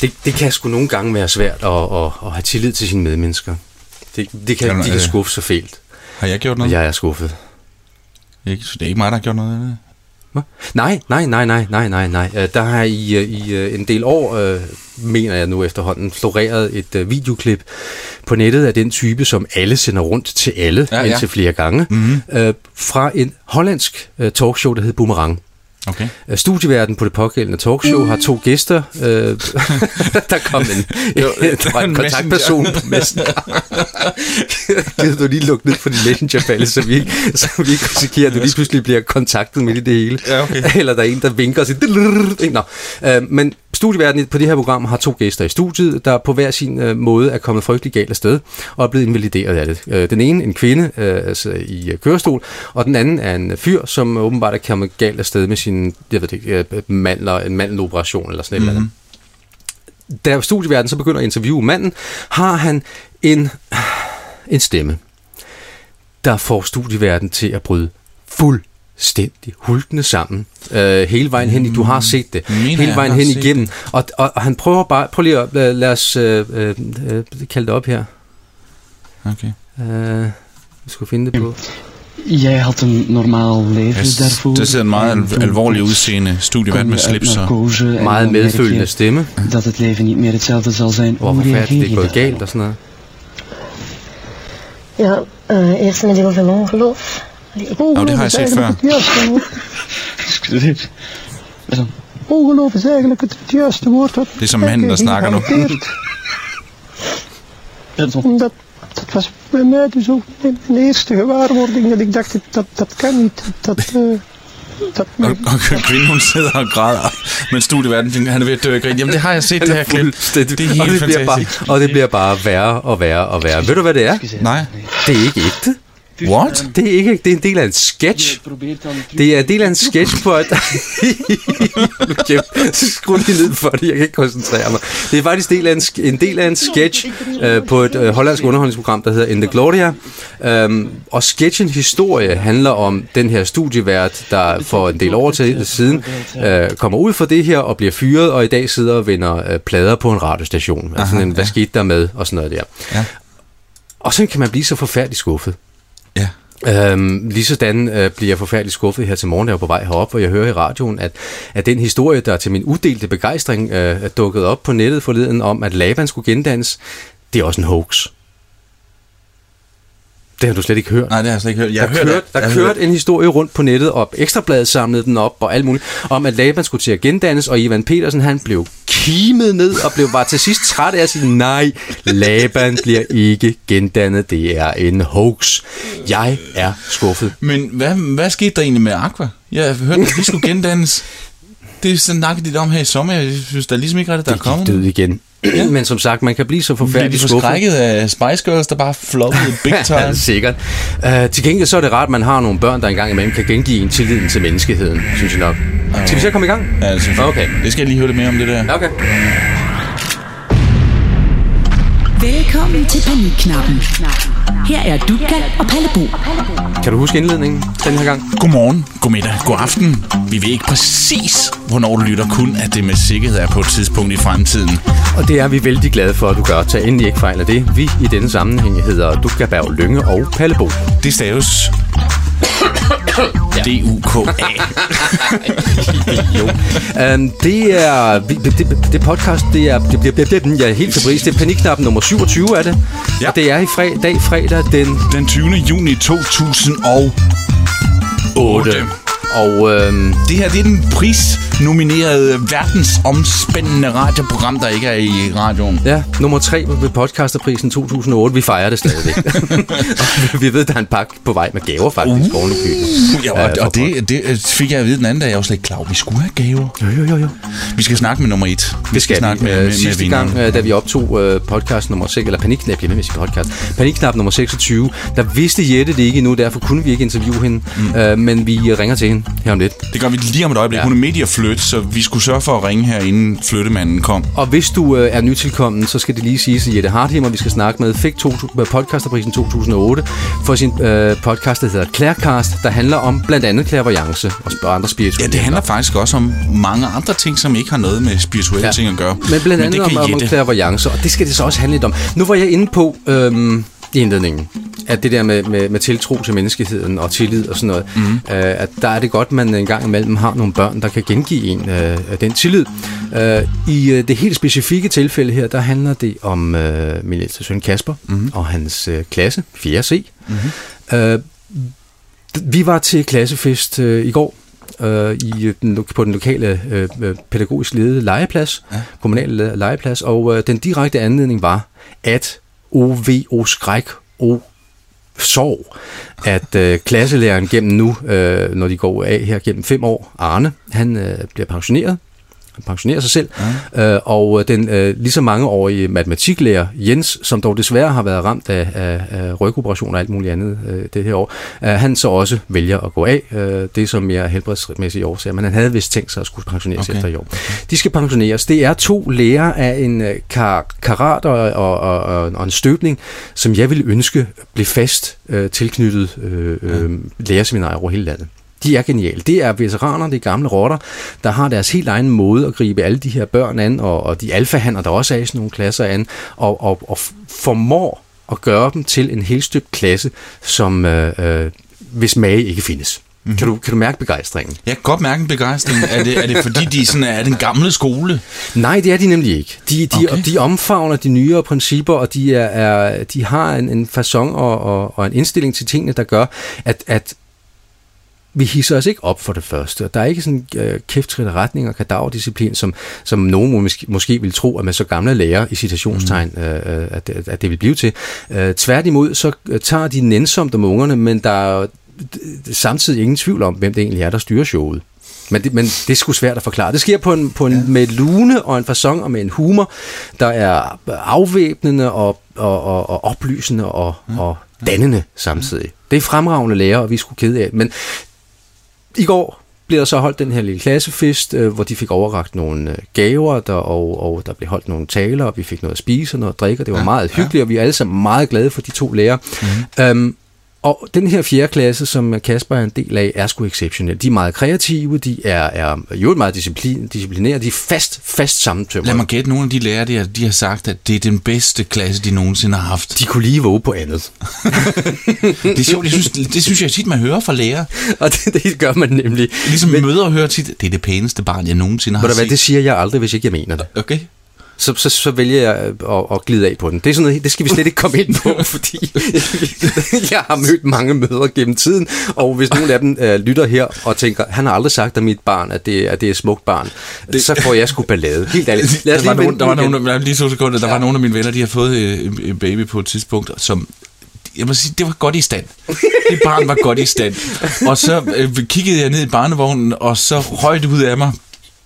Det kan sgu nogle gange være svært at have tillid til sine medmennesker. De kan skuffe så fælt. Har jeg gjort noget? Jeg er skuffet. Så det er ikke mig, der har gjort noget af det? Nej. Der har i en del år, mener jeg nu efterhånden, floreret et videoklip på nettet af den type, som alle sender rundt til alle, indtil flere gange, fra en hollandsk talkshow, der hed Boomerang. Okay. Studieværten på det pågældende talkshow har 2 gæster. Der kom en kontaktperson på Messenger. Gider du lige lukke ned på din Messenger-falde, så vi ikke risikerer, at du lige pludselig bliver kontaktet midt i det hele. Ja, okay. Eller der er en, der vinker og siger... Men studieværten på det her program har 2 gæster i studiet, der på hver sin måde er kommet frygtelig galt af sted og er blevet invalideret af det. Den ene, en kvinde i kørestol, og den anden er en fyr, som åbenbart er kommet galt af sted med sin, jeg ved ikke, en mandeloperation eller sådan et eller andet. Da studieværten så begynder at interviewe manden, har han en stemme, der får studieværten til at bryde fuldstændig hulkende sammen. Hele vejen hen, du har set det, hele vejen hen igennem. Og han prøver bare, prøv lige at lad os kalde det op her. Okay. Vi skulle finde det på. Jij had een normaal leven daarvoor. Det er en meget alvorlig udseende studievært med slips og meget medfølende stemme. Dat het leven niet mere hetzelfde zal zijn. Hvor forfærdeligt det er gået galt og sådan noget. Ja, eerst met heel veel ongeloof. det har jeg set før. Ongeloof is eigenlijk het juiste woord. Det er som manden, der snakker nu. Dat was bij mij dus ook mijn eerste gewaarwording. Dat ik dacht, dat kan niet. Og kvinden, hun sidder og græder, men studieværten, han er ved at dø af grin. Jamen, det har jeg set, det her klip. Det er helt fantastisk. Og det bliver bare værre og værre og værre. Ved du, hvad det er? Nej. Det er ikke ægte. What? Det er ikke. Det er en del af en sketch. Det er en del af en sketch på at... Skru lige ned for det, jeg kan ikke koncentrere mig. Det er faktisk en del af en sketch på et hollandsk underholdningsprogram, der hedder In the Gloria. Og sketchens historie handler om den her studievært, der for en del år siden kommer ud for det her og bliver fyret, og i dag sidder og vender plader på en radiostation. Altså en, hvad skete der med, og sådan noget der. Ja. Og sådan kan man blive så forfærdeligt skuffet. Ja. Ligesådan bliver jeg forfærdeligt skuffet her til morgen, da jeg var på vej herop, og jeg hører i radioen, at den historie, der til min uddelte begejstring er dukket op på nettet forleden om, at Laban skulle gendannes, det er også en hoax. Det har du slet ikke hørt. Nej, det har jeg slet ikke hørt. Der kørte en historie rundt på nettet, og Ekstrabladet samlede den op, og alt muligt, om at Laban skulle til at gendannes, og Ivan Petersen, han blev kimet ned, og blev bare til sidst træt af at sige, nej, Laban bliver ikke gendannet, det er en hoax. Jeg er skuffet. Men hvad skete der egentlig med Aqua? Jeg hørte, at de skulle gendannes. Det er sådan nakket lidt om her i sommer. Jeg synes, der er ligesom ikke rigtigt, der er kommet. Det gik død igen. Ja. Men som sagt, man kan blive så forfærdeligt skuffet. Bliver de forskrækket af Spice Girls, der bare floppede big time? Ja, sikkert. Til gengæld så er det rart, at man har nogle børn, der engang imellem kan gengive en tilliden til menneskeheden, synes jeg nok. Skal vi så komme i gang? Ja, det synes jeg. Okay. Det skal jeg lige høre lidt mere om det der. Okay. Velkommen til Panikknappen. Her er Dukka og Palle Bo. Kan du huske indledningen den her gang? Godmorgen, godmiddag, god aften. Vi ved ikke præcis, hvornår du lytter, kun at det med sikkerhed er på et tidspunkt i fremtiden. Og det er vi vældig glade for, at du gør. Tag endelig ikke fejl af det. Vi i denne sammenhæng hedder Dukka Berg Lynge og Palle Bo. Det staves D-U-K-A. Det er det podcast, det er helt febrilsk. Det er Panikknappen nummer 27 er det. Ja. Og det er i fredag den 20. juni 2008. Og det her, det er den prisnominerede verdensomspændende radioprogram, der ikke er i radioen. Ja, nummer 3 ved podcasterprisen 2008. Vi fejrer det stadigvæk. Og vi ved, der er en pakke på vej med gaver faktisk. Og det fik jeg at vide den anden dag. Jeg var slet ikke klar over, vi skulle have gaver. Jo. Vi skal snakke med nummer 1. Vi skal snakke med sidste gang, da vi optog podcast nummer 6, eller Panikknap nummer 26, der vidste Jette det ikke endnu, derfor kunne vi ikke interviewe hende. Men vi ringer til hende her om lidt. Det gør vi lige om et øjeblik. Ja. Hun er midt i at flytte. blødt, så vi skulle sørge for at ringe her, inden flyttemanden kom. Og hvis du er nytilkommen, så skal det lige siges, at Jette Hardheimer, vi skal snakke med, fik podcasterprisen 2008 for sin podcast, der hedder Claircast, der handler om blandt andet clairvoyance og andre spirituelle. Ja, det handler faktisk også om mange andre ting, som ikke har noget med spirituelle ting at gøre. Men blandt andet om clairvoyance, og det skal det så også handle lidt om. Nu var jeg inde på i indledningen, at det der med tiltro til menneskeheden og tillid og sådan noget, at der er det godt, at man en gang imellem har nogle børn, der kan gengive en den tillid. I det helt specifikke tilfælde her, der handler det om min ældste søn Kasper og hans klasse, 4. C. Vi var til klassefest i går på den lokale pædagogisk ledede legeplads, kommunale legeplads, og den direkte anledning var, at skræk, sorg, at klasselæreren gennem nu, når de går af her gennem 5 år, Arne, han bliver pensioneret. Han pensionerer sig selv, og den lige så mangeårige matematiklærer Jens, som dog desværre har været ramt af rygoperationer og alt muligt andet det her år, han så også vælger at gå af. Det er som mere helbredsmæssige årsager, men han havde vist tænkt sig at skulle pensioneres efter i år. De skal pensioneres. Det er 2 lærere af en karat og en støbning, som jeg ville ønske blev fast tilknyttet lærerseminarer over hele landet. De er geniale. Det er veteraner, det er gamle rotter, der har deres helt egen måde at gribe alle de her børn an, og de alfahanner, der også er i sådan nogle klasser an, og formår at gøre dem til en helt støbt klasse, som hvis mage ikke findes. Kan du mærke begejstringen? Jeg kan godt mærke en begejstring. Er det fordi, de sådan er den gamle skole? Nej, det er de nemlig ikke. De omfavner de nyere principper, og de har en facon og en indstilling til tingene, der gør, at vi hisser os ikke op for det første. Der er ikke sådan kæftskridt retning og kadaverdisciplin, som nogen måske vil tro, at man så gamle lærer i citationstegn, at det vil blive til. Tværtimod, så tager de nænsomt om ungerne, men der er samtidig ingen tvivl om, hvem det egentlig er, der styrer showet. Men det er sgu svært at forklare. Det sker med et lune og en facon og med en humor, der er afvæbnende og oplysende og dannende samtidig. Det er fremragende lærer, og vi er sgu kede af. Men i går blev der så holdt den her lille klassefest, hvor de fik overrakt nogle gaver, og der blev holdt nogle taler, og vi fik noget at spise og noget at drikke, og det var meget hyggeligt, og vi er alle sammen meget glade for de 2 lærere. Og den her 4. klasse, som Kasper er en del af, er sgu exceptionel. De er meget kreative, de er jo meget disciplinerede, de er fast sammentømret. Lad mig gætte, nogle af de lærere, de har sagt, at det er den bedste klasse, de nogensinde har haft. De kunne lige våge på andet. Det er sjovt, det synes jeg tit, man hører fra lærere. Og det gør man nemlig. Ligesom mødre hører tit, det er det pæneste barn, jeg nogensinde har set. Det siger jeg aldrig, hvis ikke jeg mener det. Okay. Så vælger jeg at glide af på den. Det er sådan noget, det skal vi slet ikke komme ind på, fordi jeg har mødt mange mødre gennem tiden, og hvis nogle af dem lytter her og tænker, han har aldrig sagt af mit barn, at det er et smukt barn, så får jeg sgu ballade. Helt ærligt. Der var nogle af mine venner, de har fået en baby på et tidspunkt, som jeg må sige, det var godt i stand. Det barn var godt i stand. Og så kiggede jeg ned i barnevognen, og så røg det ud af mig.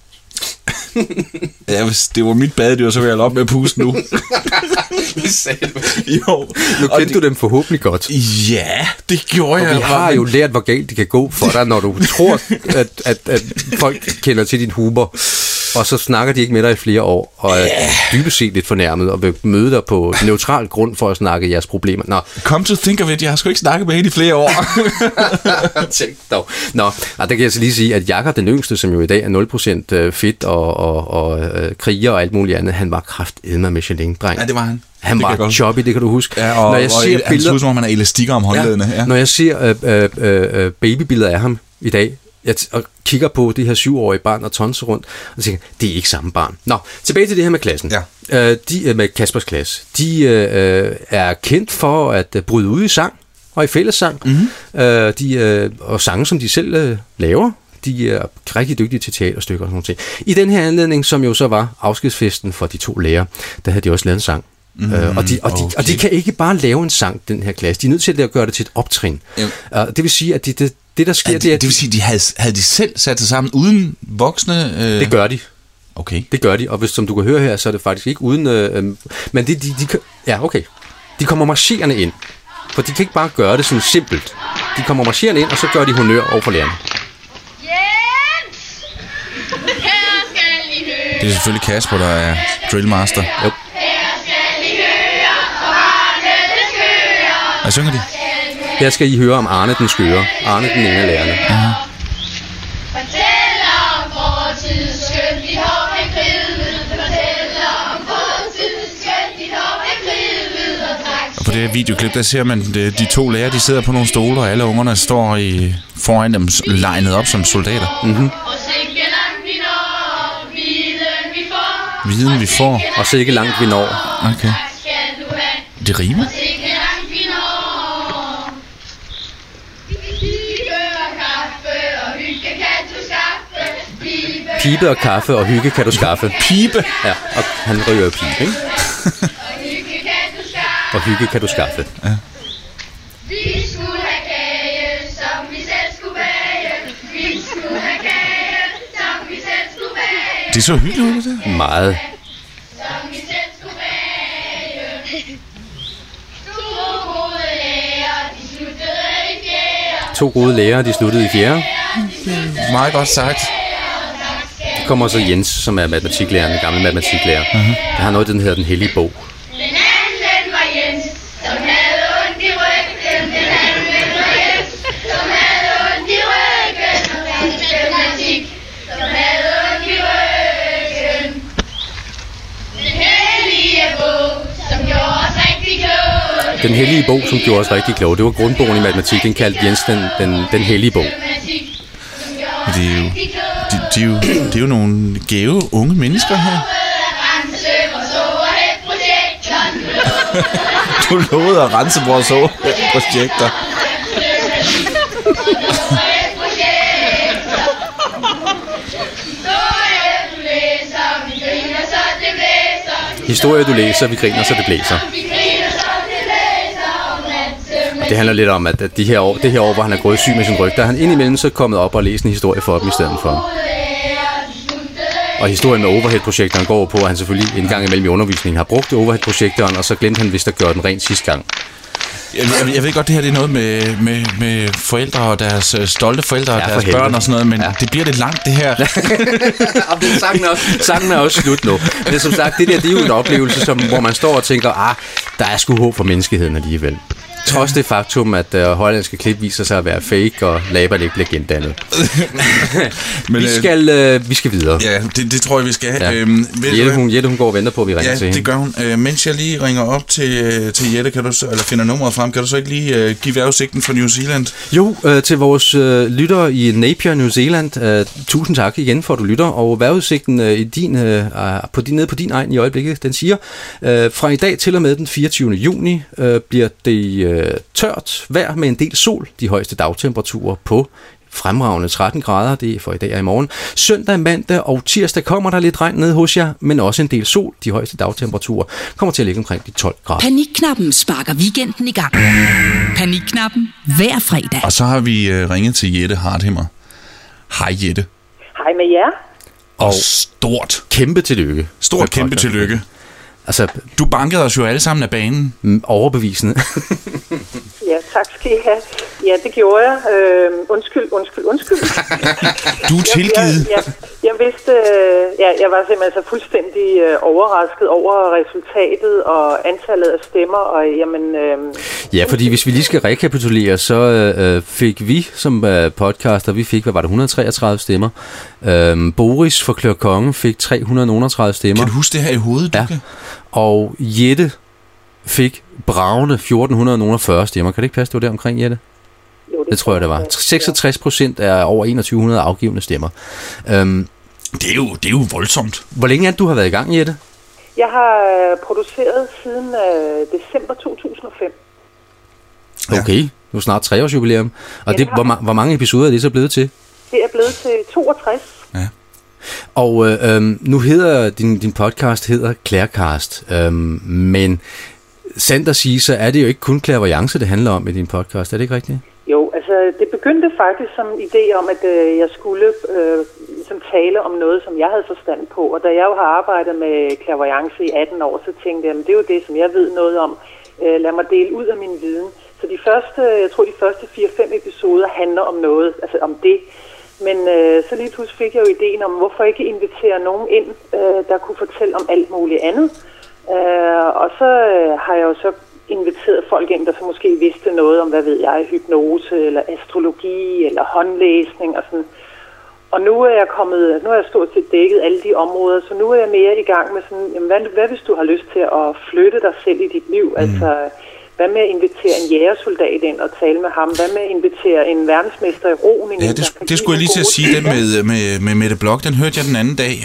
Ja, hvis det var mit badedyr, så ville jeg op med at puste nu. Det sagde du. Jo. Nu kendte du dem forhåbentlig godt. Ja, det gjorde jeg. Og vi har jo lært, hvor galt det kan gå for dig, når du tror, at folk kender til din humor, og så snakker de ikke med dig i flere år, og er dybest set lidt fornærmet, og vil møde dig på neutral grund for at snakke jeres problemer. Nå. Come to think of it, jeg har sgu ikke snakket med hende i flere år. Tænk dog. Nå, der kan jeg så lige sige, at Jakob, den yngste, som jo i dag er 0% fedt og kriger og alt muligt andet, han var kraftedme Michelin-dreng. Ja, det var han. Han var choppy, det kan du huske. Ja, og, når jeg ser han ser ud som om, han er elastikker om håndledene. Ja. Når jeg ser babybilleder af ham i dag, og kigger på det her 7-årige barn og tonser rundt, og tænker, det er ikke samme barn. Nå, tilbage til det her med klassen. Ja. Med Kaspers klasse. De er kendt for at bryde ud i sang og i fællessang. Og sange, som de selv laver. De er rigtig dygtige til teaterstykker og sådan noget. I den her anledning, som jo så var afskedsfesten for de 2 lærere, der havde de også lavet en sang. Og de kan ikke bare lave en sang, den her klasse. De er nødt til at gøre det til et optrin. Det vil sige, at det der sker, det vil sige, havde de selv sat sig sammen uden voksne? Det gør de. Okay. Det gør de, og hvis, som du kan høre her, så er det faktisk ikke uden... men de kommer marcherende ind. For de kan ikke bare gøre det sådan simpelt. De kommer marcherende ind, og så gør de honør over for lærerne. Jens! Det er selvfølgelig Kasper, der er drillmaster. Jo. Hvad synger de? Her skal I høre om Arne den skøre. Arne den ene af lærerne. Ja. Og på det her videoklip, der ser man de to lærere, de sidder på nogle stole, og alle ungerne står foran dem, legnet op som soldater. Mm-hmm. Viden vi får. Og så ikke langt vi når. Okay. Det rimer. Pibe og kaffe og hygge kan du skaffe. Pibe? Ja, og han ryger pibe, ikke? Og hygge kan du skaffe. Ja. Vi skulle have kage, som vi selv skulle bage. Vi skulle have kage, som vi selv skulle bage. Det er så hyggeligt, det der. Meget. Som vi selv skulle bage. To gode lærer, de sluttede i fjerde. To gode lærere, de sluttede i fjerde. Meget godt sagt. Så kommer så Jens, som er matematiklæreren, den gamle matematiklærer. Der har noget, den hedder Den Hellige Bog. Den anden var Jens, som havde ondt i ryggen. Den anden var Jens, som havde ondt i ryggen. Og matematik, som havde ondt i ryggen. Den hellige bog, som gjorde os rigtig kloge. Den Hellige Bog, som gjorde os rigtig kloge. Det var grundbogen i matematik, den kaldte Jens den Hellige Bog. Det er jo nogle gave unge mennesker her. Du lovede at rense vores projekter. Historie du læser, vi griner, så det blæser. Og det handler lidt om, at det her år, hvor han er gået syg med sin ryg, der er han indimellem så kommet op og læst en historie for dem i stedet for. Og historien med overhead-projektoren går på, at han selvfølgelig en gang imellem i undervisningen har brugt overhead-projektoren, og så glemte han vist at gøre den rent sidste gang. Jeg ved godt, det her det er noget med forældre og deres stolte forældre og deres børn og sådan noget, men det bliver lidt langt, det her. Sangen er også slut nu. Men som sagt, det er jo en oplevelse, hvor man står og tænker, der er sgu håb for menneskeheden alligevel. Trods det faktum, at hollandske klip viser sig at være fake, og laberne ikke bliver gendannet. Men, vi skal videre. Ja, det tror jeg, vi skal. Ja. Jette, hun går og venter på, at vi ringer til hende. Ja, det gør hun. Mens jeg lige ringer op til Jette, kan du så, eller finder nummeret frem, kan du så ikke lige give vejrudsigten for New Zealand? Jo, til vores lyttere i Napier, New Zealand. Tusind tak igen for, at du lytter. Og vejrudsigten nede på din egen i øjeblikket, den siger, fra i dag til og med den 24. juni bliver det tørt vejr med en del sol. De højeste dagtemperaturer på fremragende 13 grader, det er for i dag og i morgen. Søndag, mandag og tirsdag kommer der lidt regn ned hos jer, men også en del sol. De højeste dagtemperaturer kommer til at ligge omkring de 12 grader. Panikknappen sparker weekenden i gang. Panikknappen hver fredag. Og så har vi ringet til Jette Harthimmer. Hej Jette. Hej med jer. Og stort kæmpe tillykke. Kæmpe tillykke. Altså, du bankede os jo alle sammen af banen. Overbevisende. Ja, tak skal I have. Ja, det gjorde jeg. Undskyld. Du er tilgivet. Jeg vidste, jeg var simpelthen så fuldstændig overrasket over resultatet og antallet af stemmer. Og, ja, fordi hvis vi lige skal rekapitulere, så fik vi som podcaster, hvad var det, 133 stemmer. Boris fra Klør Konge fik 330 stemmer. Kan du huske det her i hovedet, Dukke? Ja. Og Jette fik bravende 1440 stemmer. Kan det ikke passe, det var der omkring, Jette? Jo, det tror jeg, det var. 66% er over 2100 afgivende stemmer. Det er jo voldsomt. Hvor længe er det, du har været i gang, Jette? Jeg har produceret siden december 2005. Okay, nu er snart 3 års jubilæum. Og det, hvor mange episoder er det så blevet til? Det er blevet til 62. Ja. Og nu hedder din podcast Claircast, men sandt at sige, så er det jo ikke kun clairvoyance, det handler om i din podcast, er det ikke rigtigt? Jo, altså det begyndte faktisk som en idé om, at jeg skulle ligesom tale om noget, som jeg havde forstand på, og da jeg jo har arbejdet med clairvoyance i 18 år, så tænkte jeg, det er jo det, som jeg ved noget om. Lad mig dele ud af min viden. Så jeg tror de første 4-5 episoder handler om noget, altså om det. Men så lige pludselig fik jeg jo ideen om, hvorfor ikke invitere nogen ind, der kunne fortælle om alt muligt andet. Og så har jeg jo så inviteret folk ind, der så måske vidste noget om, hvad ved jeg, hypnose eller astrologi eller håndlæsning og sådan. Og nu er jeg stort set dækket alle de områder, så nu er jeg mere i gang med sådan, jamen, hvad hvis du har lyst til at flytte dig selv i dit liv? Altså, hvad med at invitere en jægersoldat ind og tale med ham? Hvad med at invitere en verdensmester i roning? Ja, det skulle jeg lige til at sige, den med Mette Bloch, den hørte jeg den anden dag.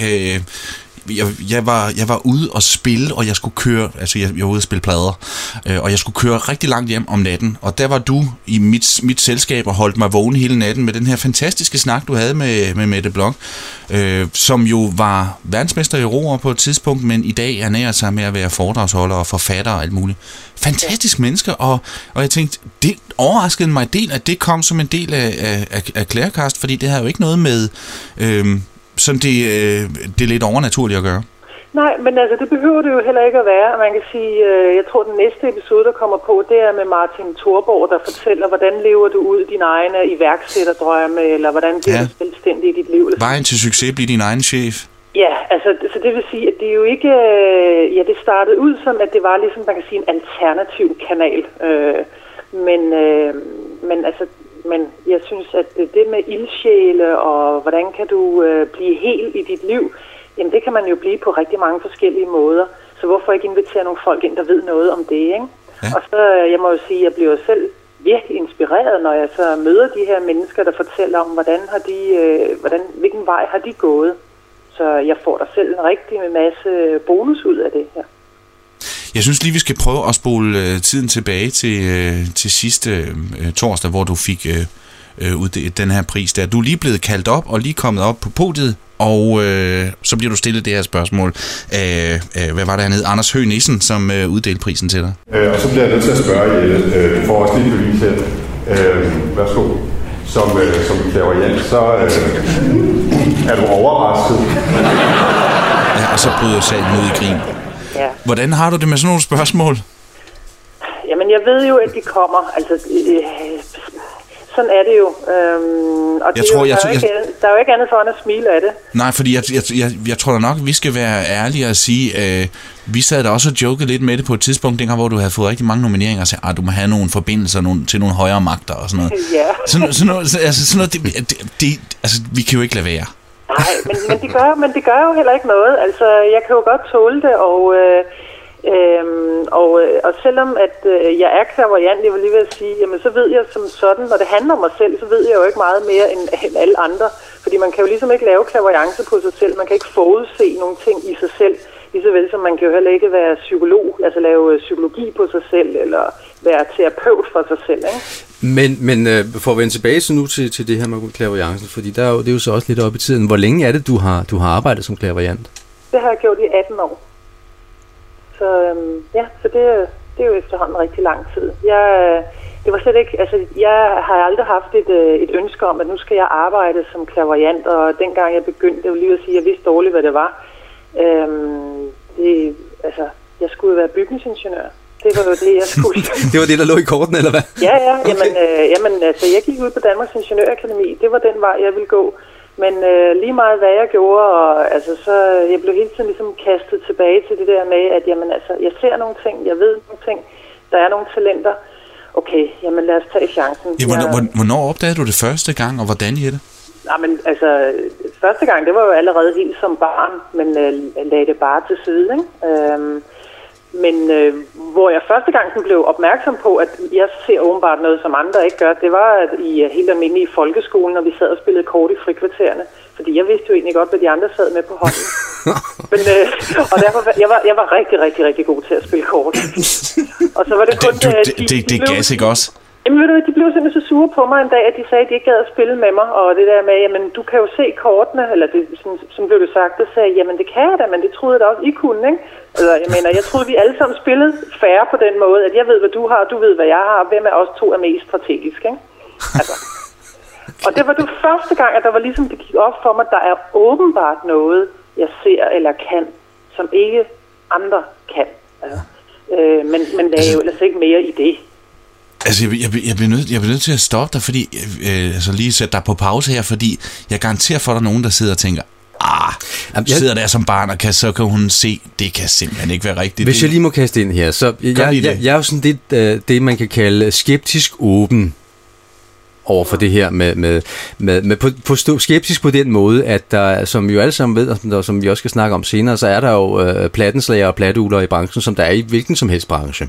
Jeg var ude og spille, og jeg skulle køre, altså jeg var ude og spille plader, og jeg skulle køre rigtig langt hjem om natten, og der var du i mit selskab og holdt mig vågen hele natten med den her fantastiske snak, du havde med Mette Bloch, som jo var verdensmester i roer på et tidspunkt, men i dag ernærer sig med at være foredragsholder og forfatter og alt muligt. Fantastisk menneske, og jeg tænkte, det overraskede mig en del, at det kom som en del af Klærkast, fordi det har jo ikke noget med sådan det er lidt overnaturligt at gøre. Nej, men altså det behøver det jo heller ikke at være. Man kan sige, jeg tror den næste episode, der kommer på, det er med Martin Thorborg, der fortæller, hvordan lever du ud dine egne iværksætterdrømme, eller hvordan bliver du selvstændig i dit liv. Vejen til succes bliver din egen chef. Ja, altså så det vil sige, at det er jo ikke, det startede ud som, at det var ligesom, man kan sige, en alternativ kanal. Men jeg synes, at det med ildsjæle og hvordan kan du blive hel i dit liv, jamen det kan man jo blive på rigtig mange forskellige måder. Så hvorfor ikke invitere nogle folk ind, der ved noget om det, ikke? Ja. Og så, jeg må jo sige, at jeg bliver selv virkelig inspireret, når jeg så møder de her mennesker, der fortæller om, hvilken vej har de gået. Så jeg får da selv en rigtig masse bonus ud af det her. Jeg synes lige, vi skal prøve at spole tiden tilbage til sidste torsdag, hvor du fik uddelt den her pris der. Du er lige blevet kaldt op og lige kommet op på podiet, og så bliver du stillet det her spørgsmål af, hvad var det hernede, Anders Høgh Nissen, som uddelte prisen til dig. Og så bliver jeg nødt til at spørge, Jelle, du får også lige bevis her. Værsgo. Som clairvoyant, så er du overrasket. Ja, og så bryder salen ud i grin. Ja. Hvordan har du det med sådan nogle spørgsmål? Jamen, jeg ved jo, at de kommer. Altså, sådan er det jo. Og der er jo ikke andet for end at smile af det. Nej, fordi jeg tror da nok, vi skal være ærlige og sige, vi sad da også og jokede lidt med det på et tidspunkt, dengang, hvor du havde fået rigtig mange nomineringer, og sagde, du må have nogle forbindelser til nogle højere magter og sådan noget. Ja. Sådan noget, altså, vi kan jo ikke lade være. Nej, men det gør jo heller ikke noget. Altså, jeg kan jo godt tåle det, og selvom at jeg er clairvoyant, jeg vil lige vil sige, jamen så ved jeg som sådan, når det handler om mig selv, så ved jeg jo ikke meget mere end alle andre. Fordi man kan jo ligesom ikke lave clairvoyance på sig selv, man kan ikke forudse nogle ting i sig selv, lige så vel som man kan jo heller ikke være psykolog, altså lave psykologi på sig selv, eller være terapeut for sig selv, ikke? Men for at vende tilbage så nu til det her med clairvoyancen, fordi det er jo så også lidt oppe i tiden. Hvor længe er det, du har arbejdet som clairvoyant? Det har jeg gjort i 18 år. Så det er jo efterhånden rigtig lang tid. Det var slet ikke, altså jeg har aldrig haft et ønske om, at nu skal jeg arbejde som clairvoyant, og dengang jeg begyndte, det var lige at sige, at jeg vidste dårligt, hvad det var. Jeg skulle være bygningsingeniør. Det var jo det, jeg skulle. Det var det, der lå i korten, eller hvad? Ja. Jamen, jeg gik ud på Danmarks Ingeniørakademi. Det var den vej, jeg ville gå. Men lige meget hvad jeg gjorde, og altså så jeg blev hele tiden ligesom kastet tilbage til det der med, at jamen altså, jeg ser nogle ting, jeg ved nogle ting, der er nogle talenter. Okay, jamen lad os tage chancen. Ja, hvornår opdagede du det første gang, og hvordan, Jette? Nej, men altså, første gang, det var jo allerede helt som barn, men lagde det bare til side, ikke? Men hvor jeg første gang blev opmærksom på, at jeg ser åbenbart noget, som andre ikke gør, det var i helt almindelige folkeskolen, når vi sad og spillede kort i frikvartererne. Fordi jeg vidste jo egentlig godt, hvad de andre sad med på hånden. Men, og derfor, jeg var rigtig, rigtig, rigtig god til at spille kort. Og så var det kun... Det er gas, ikke også? Jamen ved du, de blev simpelthen så sure på mig en dag, at de sagde, at de ikke gad at spille med mig. Og det der med, jamen du kan jo se kortene, eller det, som blev det sagt, der sagde, jamen det kan jeg da, men det troede jeg da også, I kunne, ikke? Altså, jeg troede, vi alle sammen spillede fair på den måde, at jeg ved, hvad du har, og du ved, hvad jeg har, og hvem af os to er mest strategisk, ikke? Altså. Og det var det første gang, at der var ligesom, det gik op for mig, der er åbenbart noget, jeg ser eller kan, som ikke andre kan. Altså. Men der er jo ellers ikke mere i det. Altså, jeg bliver nødt til at stoppe dig, fordi altså lige sætte dig på pause her, fordi jeg garanterer for, at der er nogen, der sidder og tænker, sidder der som barn, og så kan hun se, det kan simpelthen ikke være rigtigt. Hvis jeg lige må kaste ind her, så jeg er jo sådan det, man kan kalde skeptisk åben over for det her med skeptisk på den måde, at der, som vi jo alle sammen ved, og som vi også skal snakke om senere, så er der jo plattenslager og platteugler i branchen, som der er i hvilken som helst branche.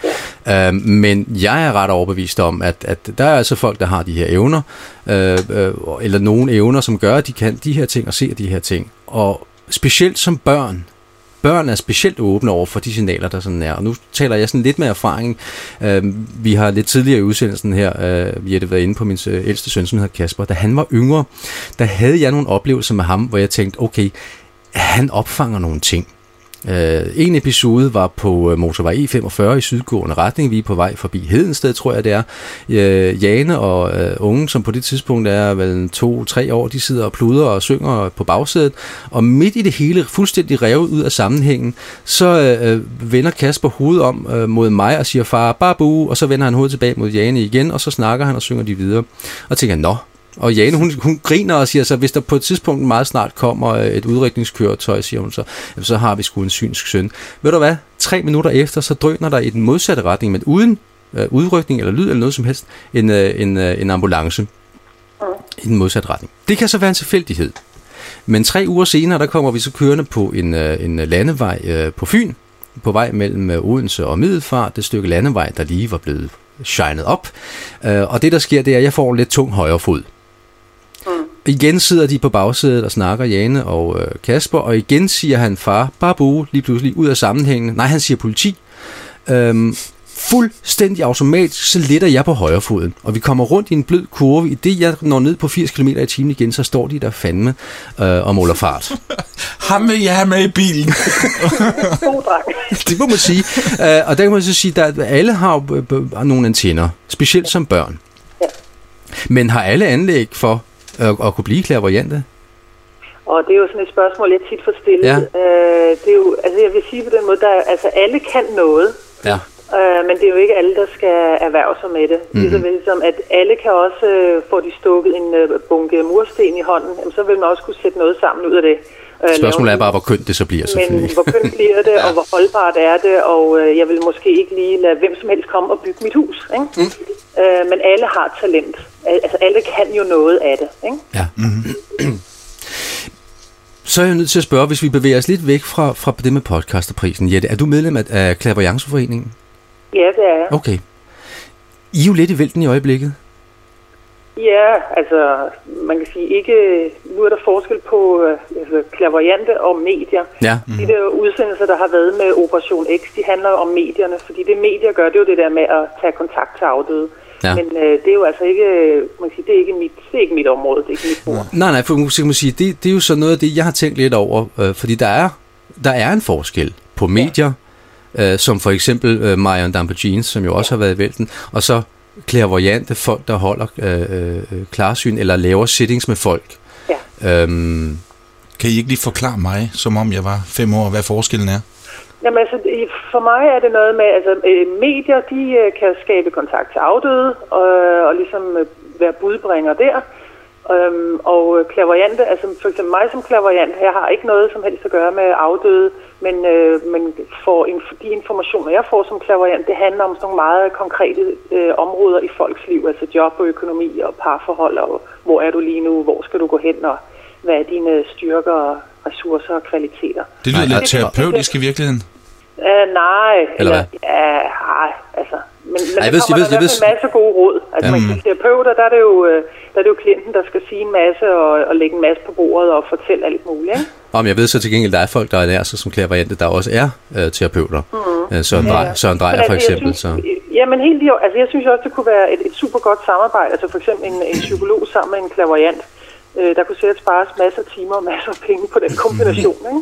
Men jeg er ret overbevist om, at der er altså folk, der har de her evner, eller nogle evner, som gør, at de kan de her ting og ser de her ting. Og specielt som børn er specielt åbne over for de signaler, der sådan er. Og nu taler jeg sådan lidt med erfaring. Vi har lidt tidligere i udsendelsen her, vi har været inde på min ældste søn, som hedder Kasper. Da han var yngre, der havde jeg nogle oplevelser med ham, hvor jeg tænkte, okay, han opfanger nogle ting. En episode var på motorvej E45 i sydgående retning. Vi er på vej forbi Hedensted, tror jeg det er. Jane og unge, som på det tidspunkt er vel 2-3 år, de sidder og pluder og synger på bagsædet. Og midt i det hele, fuldstændig revet ud af sammenhængen, så vender Kasper hovedet om mod mig og siger, far, babu, og så vender han hovedet tilbage mod Jane igen, og så snakker han og synger de videre. Og tænker, nå. Og Jane, hun griner og siger så, hvis der på et tidspunkt meget snart kommer et udrykningskøretøj, siger hun så har vi sgu en synsk søn. Ved du hvad? 3 minutter efter, så drøner der i den modsatte retning, men uden udrykning eller lyd eller noget som helst, en ambulance i den modsatte retning. Det kan så være en tilfældighed. Men 3 uger senere, der kommer vi så kørende på en landevej på Fyn, på vej mellem Odense og Middelfart, det stykke landevej, der lige var blevet shined op. Og det, der sker, det er, at jeg får en lidt tung højre fod. Igen sidder de på bagsædet og snakker, Jane og Kasper, og igen siger han, far, babu, lige pludselig ud af sammenhængen. Nej, han siger politi. Fuldstændig automatisk, så letter jeg på højrefoden, og vi kommer rundt i en blød kurve. I det, jeg når ned på 80 km i timen igen, så står de der fandme og måler fart. Ham vil jeg have med i bilen. Det må man sige. Og der kan man så sige, at alle har nogle antenner, specielt som børn. Ja. Men har alle anlæg for at kunne blive clairvoyante? Og det er jo sådan et spørgsmål, jeg tit får stillet. Ja. Det er jo, altså jeg vil sige på den måde, altså alle kan noget. Ja. Men det er jo ikke alle, der skal erhverve sig med det. Mm-hmm. Ligesom at alle kan også få de stukket en bunke mursten i hånden, så vil man også kunne sætte noget sammen ud af det. Spørgsmålet er bare, hvor kønt det så bliver, selvfølgelig. Men hvor kønt bliver det, og hvor holdbart er det, og jeg vil måske ikke lige lade hvem som helst komme og bygge mit hus. Ikke? Men alle har talent. Altså alle kan jo noget af det. Ikke? Ja. Mm-hmm. Så er jeg nødt til at spørge, hvis vi bevæger os lidt væk fra det med podcasterprisen. Jette, er du medlem af Clairvoyanceforeningen? Ja, det er jeg. Okay. I er jo lidt i vælten i øjeblikket. Ja, altså man kan sige ikke, nu er der forskel på clairvoyante og medier. Ja. De der udsendelser, der har været med Operation X, de handler om medierne, fordi det medier gør, det er jo det der med at tage kontakt til afdøde. Ja. Men det er jo altså ikke, man kan sige, det er ikke mit område, det er ikke mit bord. Nej, for man kan sige, det er jo så noget af det, jeg har tænkt lidt over, fordi der er en forskel på medier, som for eksempel Marion Dampe-Jeans, som jo også har været i vælten, og så clairvoyante folk, der holder klarsyn eller laver sittings med folk. Ja. Kan I ikke lige forklare mig, som om jeg var 5 år, hvad forskellen er? Jamen altså, for mig er det noget med, altså medier, de kan skabe kontakt til afdøde og ligesom være budbringer der. Og clairvoyante, altså for eksempel mig som clairvoyant, jeg har ikke noget som helst at gøre med afdøde, men for de informationer, jeg får som clairvoyant, det handler om sådan nogle meget konkrete områder i folks liv, altså job og økonomi og parforhold, og hvor er du lige nu, hvor skal du gå hen, og hvad er dine styrker, ressourcer og kvaliteter. Det lyder lidt terapeutisk i virkeligheden. Nej, eller altså, men der kommer der en masse gode råd. Altså man kan terapeuter, der er det jo klienten, der skal sige en masse og lægge en masse på bordet og fortælle alt muligt. Ikke? Jeg ved så til gengæld, der er folk, der er sig som clairvoyante, der også er terapeuter. Søren Drejer for eksempel. Jamen helt jo. Altså jeg synes også, det kunne være et super godt samarbejde. Altså for eksempel en psykolog sammen med en clairvoyant. Der kunne sikkert spares masser af timer og masser af penge på den kombination, ikke?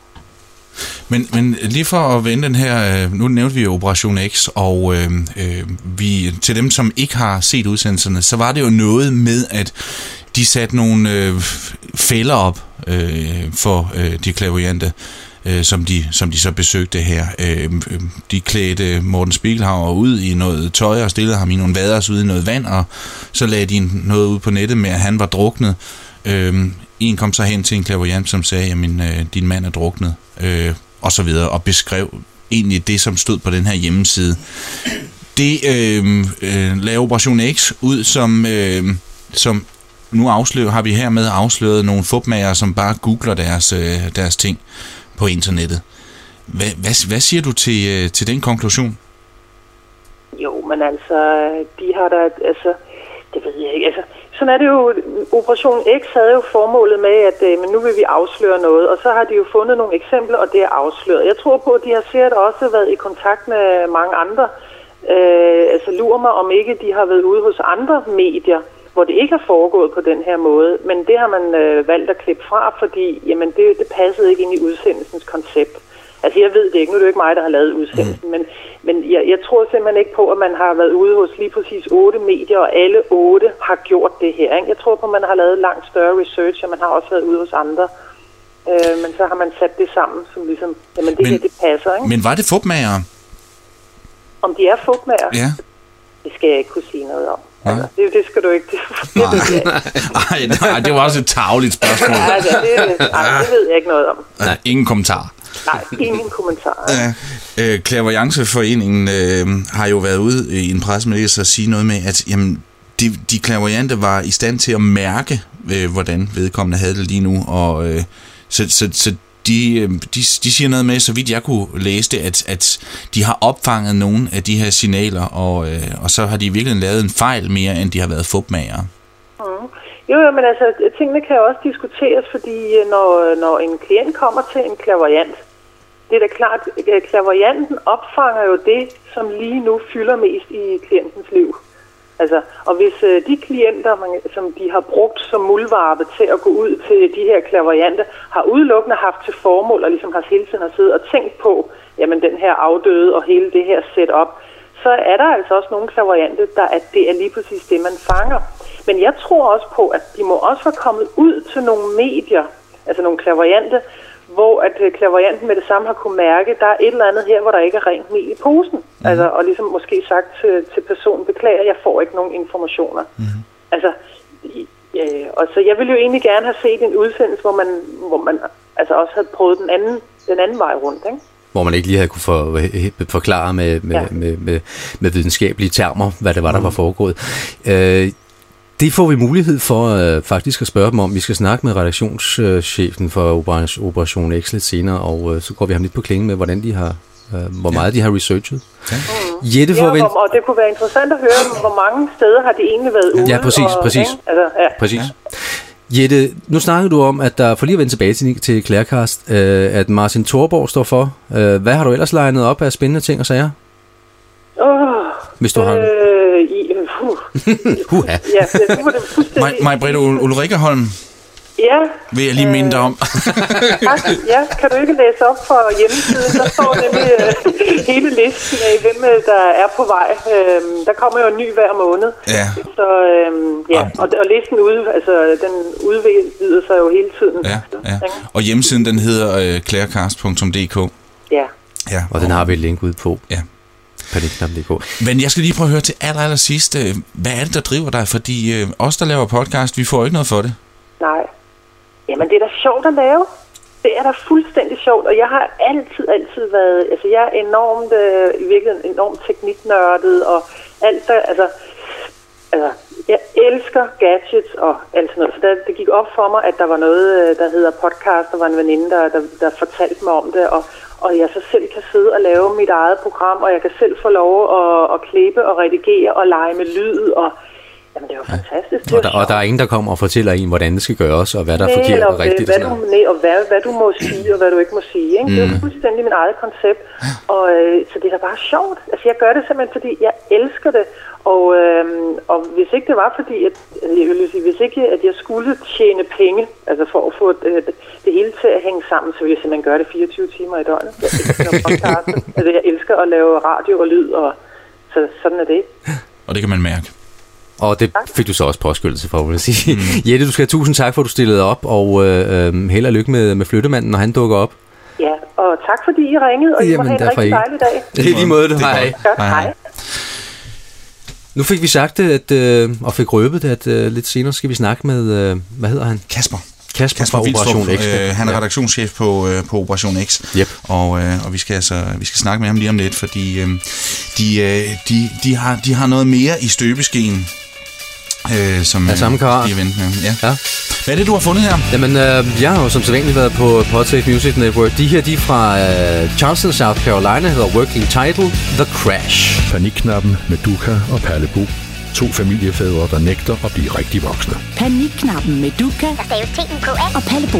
Men lige for at vende den her, nu nævnte vi Operation X, og vi, til dem, som ikke har set udsendelserne, så var det jo noget med, at de satte nogle fælder op for de clairvoyante. som de så besøgte her. De klædte Morten Spiegelhauer ud i noget tøj og stillede ham i nogle vaders ude i noget vand, og så lagde de noget ud på nettet med, at han var druknet. En kom så hen til en clairvoyant, som sagde, jamen, din mand er druknet, og så videre, og beskrev egentlig det, som stod på den her hjemmeside. Det lagde Operation X ud som nu har vi hermed afsløret nogle fupmagere, som bare googler deres ting på internettet. Hvad siger du til den konklusion? Jo, men altså, de har da, altså, det ved jeg ikke, altså, sådan er det jo, Operation X havde jo formålet med, at men nu vil vi afsløre noget, og så har de jo fundet nogle eksempler, og det er afsløret. Jeg tror på, at de har sikkert også været i kontakt med mange andre, altså lurer mig, om ikke de har været ude hos andre medier, hvor det ikke har foregået på den her måde, men det har man valgt at klippe fra, fordi jamen, det passede ikke ind i udsendelsens koncept. Altså jeg ved det ikke, nu er det jo ikke mig, der har lavet udsendelsen, men jeg tror simpelthen ikke på, at man har været ude hos lige præcis 8 medier, og alle 8 har gjort det her. Ikke? Jeg tror på, at man har lavet langt større research, og man har også været ude hos andre. Men så har man sat det sammen, som ligesom, jamen det her, det passer. Ikke? Men var det fupmagere? Om de er fupmagere? Ja. Det skal jeg ikke kunne sige noget om. Altså, det skal du ikke. Nej, det var også et tarveligt spørgsmål. Det ved jeg ikke noget om. Nej, ingen kommentar. Nej, ingen kommentarer. Clairvoyanceforeningen har jo været ude i en pressemeddelelse og sige noget med, at jamen, de clairvoyante var i stand til at mærke, hvordan vedkommende havde det lige nu, og så de siger noget med, så vidt jeg kunne læse det, at de har opfanget nogle af de her signaler, og så har de virkelig lavet en fejl mere, end de har været fupmagere. Jo, men altså, tingene kan også diskuteres, fordi når en klient kommer til en clairvoyant, det er da klart, at clairvoyanten opfanger jo det, som lige nu fylder mest i klientens liv. Altså, og hvis de klienter, som de har brugt som muldvarpe til at gå ud til de her clairvoyante, har udelukkende haft til formål, og ligesom har hele tiden siddet og tænkt på, jamen den her afdøde og hele det her setup, så er der altså også nogle clairvoyante, det er lige præcis det, man fanger. Men jeg tror også på, at de må også være kommet ud til nogle medier, altså nogle clairvoyante, hvor at clairvoyanten med det samme har kunne mærke, der er et eller andet her, hvor der ikke er rent mel i posen. Altså, og ligesom måske sagt til personen, beklager, jeg får ikke nogen informationer. Altså, og så jeg ville jo egentlig gerne have set en udsendelse, hvor man altså også havde prøvet den anden vej rundt, ikke? Hvor man ikke lige havde kunne forklare med videnskabelige termer, hvad det var, der var foregået. Det får vi mulighed for faktisk at spørge dem om. Vi skal snakke med redaktionschefen for Operation X lidt senere, og så går vi ham lidt på klingen med, hvordan de har, hvor meget de har researchet. Jette, og det kunne være interessant at høre, hvor mange steder har det egentlig været ude. Ja, præcis. Jette, nu snakkede du om, at der, for lige at vende tilbage til Claircast, at Martin Thorborg står for. Hvad har du ellers legnet op af spændende ting og sager? Hvis du har Maj-Britt Ulrikkeholm. Ja. Vil jeg lige minde dig om. Ja, kan du ikke læse op for hjemmesiden? Der står nemlig hele listen af, hvem der er på vej. Der kommer jo en ny hver måned. Ja. Så og listen den udvider sig jo hele tiden. Ja. Og hjemmesiden, den hedder claircast.dk. Ja. Og den har vi et link ud på. Ja. Men jeg skal lige prøve at høre til aller sidst, hvad er det, der driver dig? Fordi os, der laver podcast, vi får ikke noget for det. Nej. Jamen, det er da sjovt at lave. Det er da fuldstændig sjovt, og jeg har altid været, altså jeg er i virkeligheden enormt tekniknørdet, og alt der, altså jeg elsker gadgets og alt sådan noget. Så det gik op for mig, at der var noget, der hedder podcast, der var en veninde, der fortalte mig om det, og jeg så selv kan sidde og lave mit eget program, og jeg kan selv få lov at klippe og redigere og lege med lyd, og jamen, det var fantastisk. Og der er ingen, der kommer og fortæller en, hvordan det skal gøres, og hvad der er forkert og rigtigt. Hvad du må sige, og hvad du ikke må sige. Ikke? Det er jo fuldstændig mit eget koncept. Og så det er da bare sjovt. Altså, jeg gør det simpelthen, fordi jeg elsker det. Og hvis ikke det var, fordi hvis ikke at jeg skulle tjene penge, altså for at få det hele til at hænge sammen, så ville jeg simpelthen gøre det 24 timer i døgnet. Jeg elsker at lave radio og lyd, og så sådan er det. Og det kan man mærke. Og det fik du så også påskyldelse for, vil jeg sige. Jette, du skal have tusind tak for, at du stillede op, og held og lykke med flyttemanden, når han dukker op. Ja, og tak fordi I ringede, og I må have en rigtig dejlig dag. Det er lige måde, du har. Godt, hej. Nu fik vi sagt det, og fik røbet det, at lidt senere skal vi snakke med, hvad hedder han? Kasper fra Operation X. Han er redaktionschef på Operation X. Yep. Og vi skal snakke med ham lige om lidt, fordi de har noget mere i støbeskeen. Som er samme karat. Ja. Hvad er det, du har fundet her? Jamen, jeg har jo som sædvanligt været på Podsafe Music Network. De er fra Charleston, South Carolina, hedder Working Title, The Crash. Panikknappen med Duka og Palle-Bo. 2 familiefædre, der nægter at blive rigtig voksne. Panikknappen med Duka og Palle-Bo.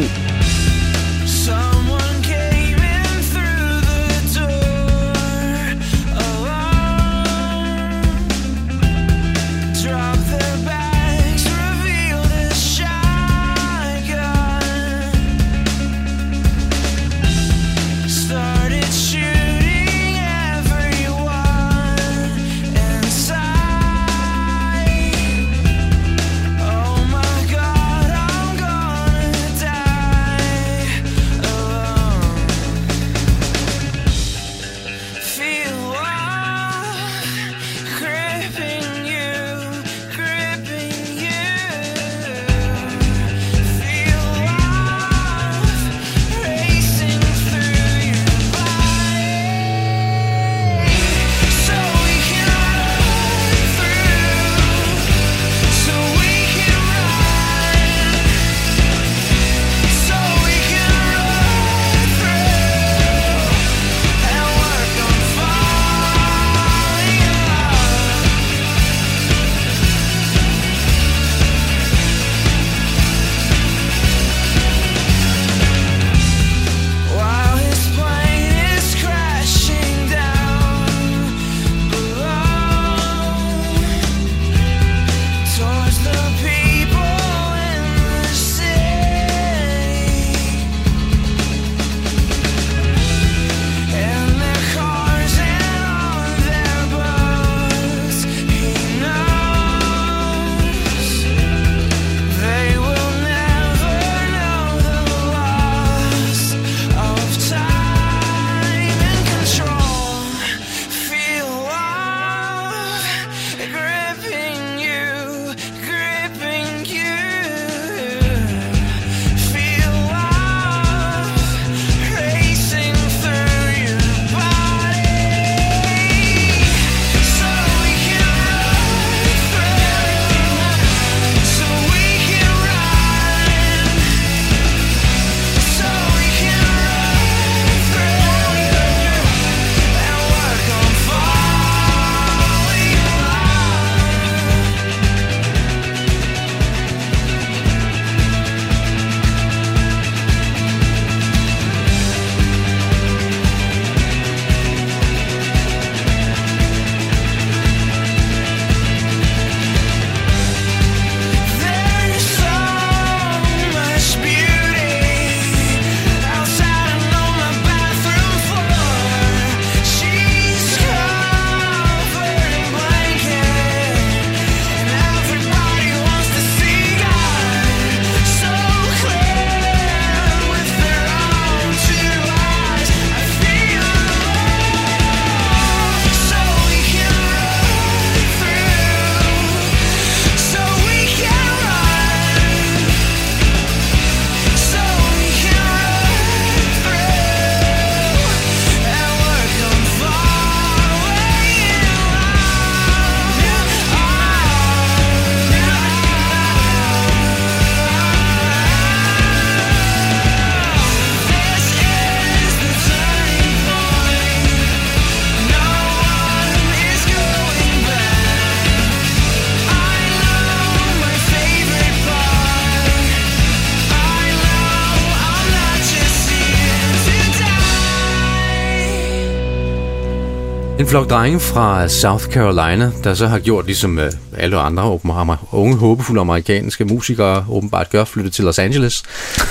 En flok drenge fra South Carolina, der så har gjort, ligesom alle andre unge, håbefulde amerikanske musikere åbenbart gør, flyttet til Los Angeles.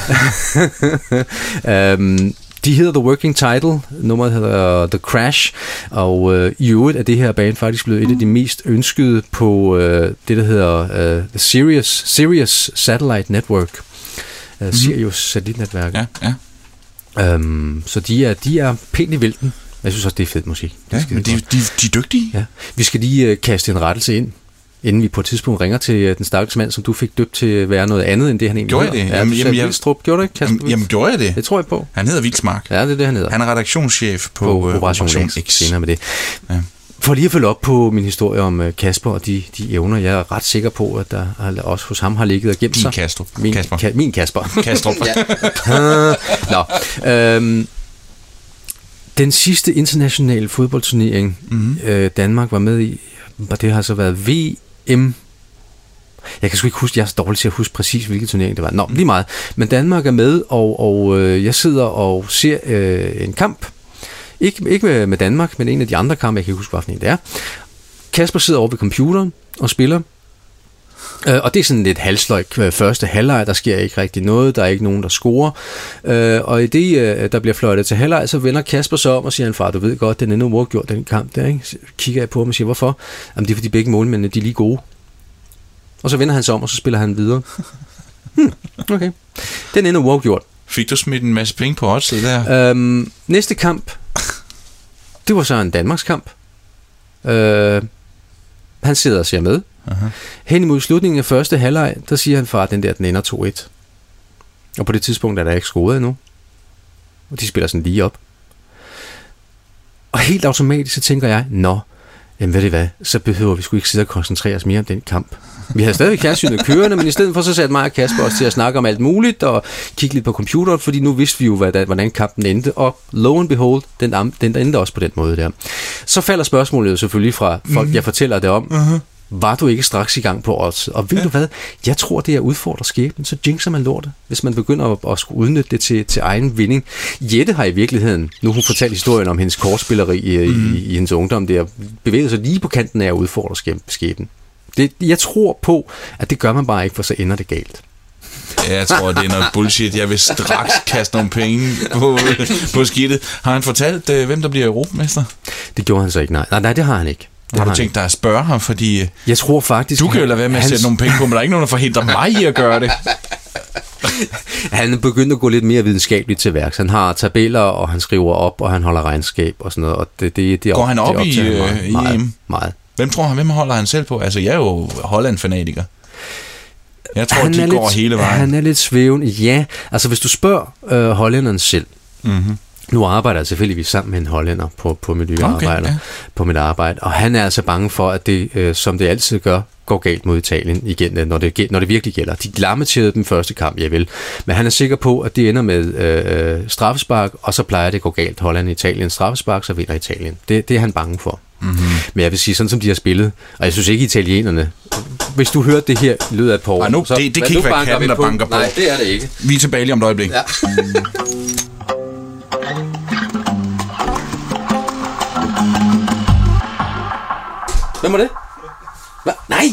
De hedder The Working Title, nummeret hedder The Crash, og i øvrigt er det her band faktisk blevet et af de mest ønskede på det, der hedder The Sirius Satellite Network. Sirius satellitnetværk. Ja. Så de er pænt i vælten. Jeg synes også, det er fedt musik. Ja, men de er dygtige. Ja. Vi skal lige kaste en rettelse ind, inden vi på et tidspunkt ringer til den stakkels mand, som du fik døbt til at være noget andet, end det han egentlig gjorde hedder. Jeg det? Ja, Vildstrup. Gjorde du ikke, Kasper? Jamen, gjorde jeg det? Det tror jeg på. Han hedder Vildsmark. Ja, det er det, han hedder. Han er redaktionschef på Operation X. Senere med det. Ja. For lige at følge op på min historie om Kasper og de evner, jeg er ret sikker på, at der også hos ham har ligget og gemt sig. Min Kasper. Kastrup. Den sidste internationale fodboldturnering, Danmark var med i, og det har så været VM. Jeg kan sgu ikke huske, jeg er så dårlig til at huske præcis, hvilken turnering det var. Nå, lige meget. Men Danmark er med, og jeg sidder og ser en kamp. Ikke med Danmark, men en af de andre kampe, jeg kan ikke huske, hvilken det er. Kasper sidder over ved computeren og spiller. Og det er sådan lidt halvsløjt første halvleg, der sker ikke rigtig noget, der er ikke nogen, der scorer. Og i det, der bliver fløjtet til halvleg, så vender Kasper så om og siger, far, du ved godt, den er endnu uafgjort, den kamp der, ikke? Så kigger jeg på ham og siger, hvorfor? Jamen det er fordi begge målmændene, de er lige gode. Og så vender han sig om, og så spiller han videre. Okay. Den ender uafgjort. Fik du smidt en masse penge på oddset der? Næste kamp, det var så en Danmarks kamp. Han sidder og ser med. Uh-huh. Hen imod slutningen af første halvleg, der siger han, far, den ender 2-1. Og på det tidspunkt er der ikke scoret endnu. Og de spiller sådan lige op. Og helt automatisk så tænker jeg, jamen ved det hvad, så behøver vi sgu ikke sidde og koncentrere os mere om den kamp. Vi havde stadig fjernsynet kørende, men i stedet for så satte mig og Kasper også til at snakke om alt muligt og kigge lidt på computeren, fordi nu vidste vi jo, hvordan kampen endte, og lo and behold, den endte også på den måde der. Så falder spørgsmålet jo selvfølgelig fra folk, jeg fortæller det om. Var du ikke straks i gang på odds? Og ved du hvad? Jeg tror, det er udfordret skæbnen, så jinxer man lortet, hvis man begynder at skulle udnytte det til egen vinding. Jette har i virkeligheden, nu hun fortalt historien om hendes kortspilleri i hendes ungdom, der bevæget sig lige på kanten af at udfordre skæbnen. Jeg tror på, at det gør man bare ikke, for så ender det galt. Jeg tror, det er noget bullshit. Jeg vil straks kaste nogle penge på skidtet. Har han fortalt, hvem der bliver europamester? Det gjorde han så ikke, nej, det har han ikke. Har du tænkt dig at spørge ham, fordi jeg tror faktisk, du kan jo lade være med at sætte nogle penge på, men der er ikke nogen, der forhindrer mig i at gøre det. Han er begyndt at gå lidt mere videnskabeligt til værks. Han har tabeller, og han skriver op, og han holder regnskab og sådan noget. Og det går han op i meget. Hvem holder han selv på? Altså, jeg er jo Holland-fanatiker. Jeg tror, de går hele vejen. Han er lidt svævende. Ja, altså hvis du spørger hollænderen selv. Nu arbejder jeg selvfølgelig sammen med en hollænder på på mit arbejde, og han er altså bange for, at det, som det altid går galt mod Italien igen, når det virkelig gælder. De lammetjede den første kamp, jeg vil. Men han er sikker på, at det ender med straffespark, og så plejer det at gå galt. Holland og Italien straffespark, så vinder Italien. Det er han bange for. Men jeg vil sige, sådan som de har spillet, og jeg synes ikke italienerne, hvis du hørte det her i løbet af et par år, nu, så det kan ikke være katten, der banker på. Nej, det er det ikke. Vi er tilbage lige om et øjeblik. Ja. Hvem var det? Hva? Nej!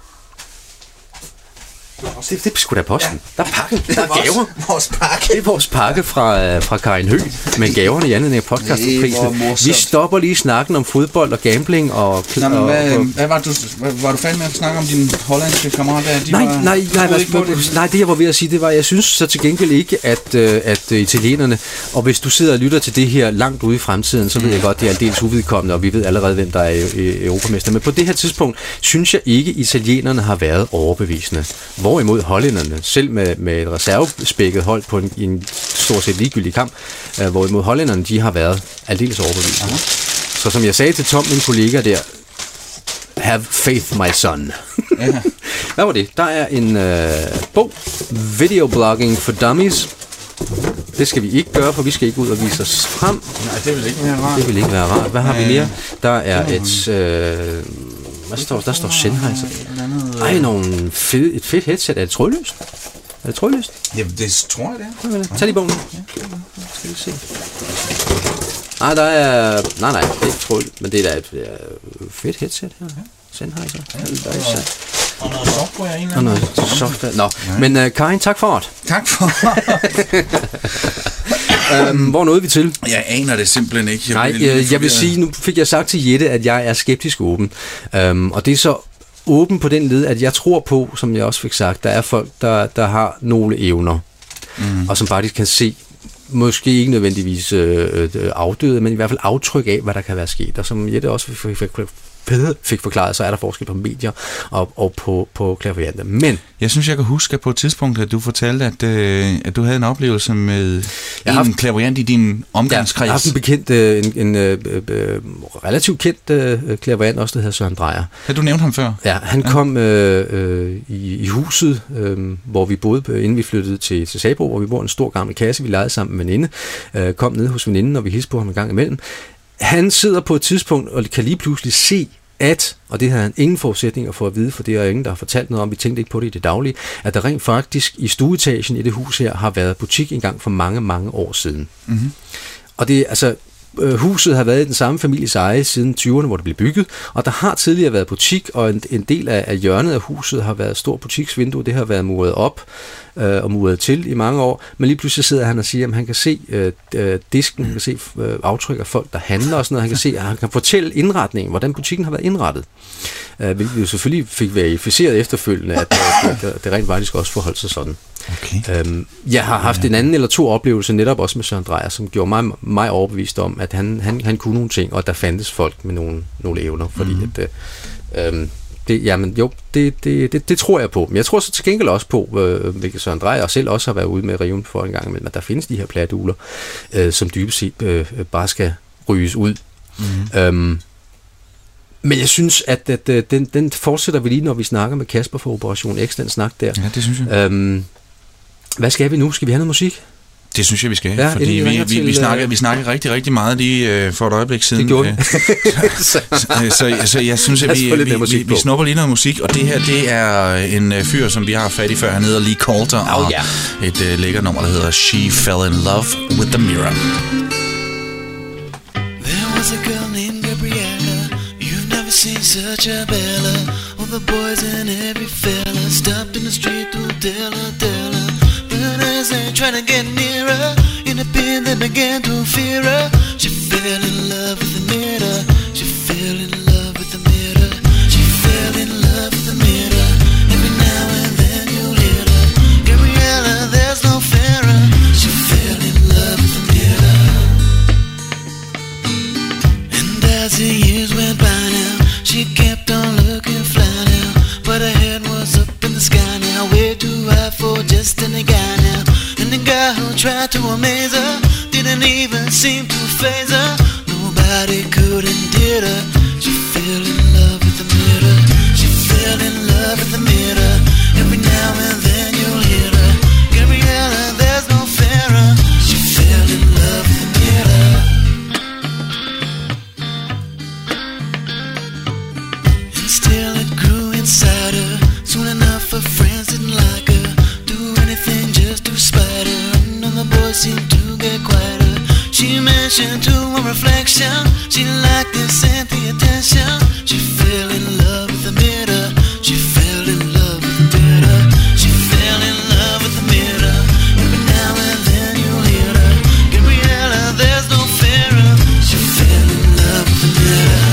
Det er sgu da posten. Ja. Der er pakke. Der er gaver. Vores pakke. Det er vores pakke fra Karin Høgh med gaverne i anden af podcastprisen. Vi stopper lige snakken om fodbold og gambling og... Hvad var du færdig med at snakke om dine hollandske kammerater? Nej, det jeg var ved at sige, det var, jeg synes så til gengæld ikke, at italienerne, og hvis du sidder og lytter til det her langt ude i fremtiden, så ved jeg godt, det er aldeles uvedkommende, og vi ved allerede, hvem der er europamester. Men på det her tidspunkt, synes jeg ikke, italienerne har været overbevisende. Hvorimod hollænderne, selv med et reservespækket hold på en stort set ligegyldig kamp, hvorimod hollænderne, de har været aldeles overbevisende. Så som jeg sagde til Tom, min kollega der, have faith, my son. Hvad var det? Der er en bog, Videoblogging for Dummies. Det skal vi ikke gøre, for vi skal ikke ud og vise os frem. Nej, det vil ikke være rart. Det vil ikke være rart. Hvad har vi mere? Der er et... Hvad står der? Der står Sennheiser. Et fedt headset. Er det trådløst? Jamen, det tror jeg, det er. Tag lige bogen. Skal vi se. Nej, der er... Nej, det er ikke trådløst, men det er da et fedt headset her. Sennheiser. Og noget software. Og noget software. Nå, men Karin, tak for det. Tak for hvor nåede vi til? Jeg aner det simpelthen ikke. Jeg vil sige, nu fik jeg sagt til Jette, at jeg er skeptisk åben. Og det er så åben på den led, at jeg tror på, som jeg også fik sagt, der er folk, der har nogle evner, og som faktisk kan se, måske ikke nødvendigvis afdøde, men i hvert fald aftryk af, hvad der kan være sket. Og som Jette også fik forklaret, så er der forskel på medier og på clairvoyanter. Men jeg synes, jeg kan huske, at på et tidspunkt, at du fortalte, at du havde en oplevelse med en clairvoyant i din omgangskreds. Jeg har haft en bekendt, en relativt kendt clairvoyant også, der hedder Søren Drejer. Har du nævnt ham før? Ja, han kom i huset, hvor vi boede, inden vi flyttede til Sabro, hvor vi bor i en stor gammel kasse, vi lejede sammen med veninde, kom ned hos veninden, og vi hilste på ham en gang imellem. Han sidder på et tidspunkt og kan lige pludselig se, og det havde han ingen forudsætninger for at vide, for det er ingen, der har fortalt noget om, vi tænkte ikke på det i det daglige, at der rent faktisk i stueetagen i det hus her har været butik engang for mange, mange år siden. Mm-hmm. Og det altså huset har været i den samme families eje siden 20'erne, hvor det blev bygget, og der har tidligere været butik, og en del af hjørnet af huset har været et stort butiksvindue, det har været muret op og muret til i mange år, men lige pludselig sidder han og siger, at han kan se disken, han kan se aftryk af folk, der handler og sådan noget, han kan se, at han kan fortælle indretningen, hvordan butikken har været indrettet. Hvilket vi jo selvfølgelig fik verificeret efterfølgende, at det rent faktisk også forholdt sig sådan. Okay. Jeg har haft en anden eller to oplevelser netop også med Søren Drejer, som gjorde mig overbevist om, at han kunne nogle ting, og at der fandtes folk med nogle evner, fordi det tror jeg på. Men jeg tror så til gengæld også på, hvilket Søren Drejer selv også har været ude med riven for en gang imellem, at der findes de her plateuler, som dybest set bare skal ryges ud. Mm-hmm. Men jeg synes, at den fortsætter vi lige, når vi snakker med Kasper fra Operation X, den snak der. Ja, det synes jeg. Hvad skal vi nu? Skal vi have noget musik? Det synes jeg, vi skal. Ja, fordi vi snakker rigtig, rigtig meget lige for et øjeblik siden. Det gjorde så jeg synes, at vi snupper lige noget musik, og det her, det er en fyr, som vi har fat i før hernede, Lee Coulter, og et lækkert nummer, der hedder She Fell in Love with the Mirror. There was a girl named Gabriella, you've never seen such a bella. All the boys and every fella stopped in the street to tell her. But as they tried to get nearer, in a pin they began to fear her. She fell in love with the mirror. She fell in love with the mirror. She fell in love with the mirror. Every now and then you'll hear her. Gabriella, there's no fairer. She fell in love with the mirror. And as the years went by now, she kept on looking fly now, but her head was up in the sky now, way too high for just any guy now. And the guy who tried to amaze her didn't even seem to faze her. Nobody could endear her. She fell in love with the mirror. She fell in love with the mirror. Every now and then you'll hear her. Gabriella, there's no fairer. She fell in love with the mirror. And still it grew inside her. Soon enough her friends didn't like her. Do anything just to spite her. And the boys seemed to get quieter. She mentioned to her reflection, she liked this and the attention. She fell in love with the mirror. She fell in love with the mirror. She fell in love with the mirror. Every now and then you'll hear her. Gabriella, there's no fairer. She fell in love with the mirror.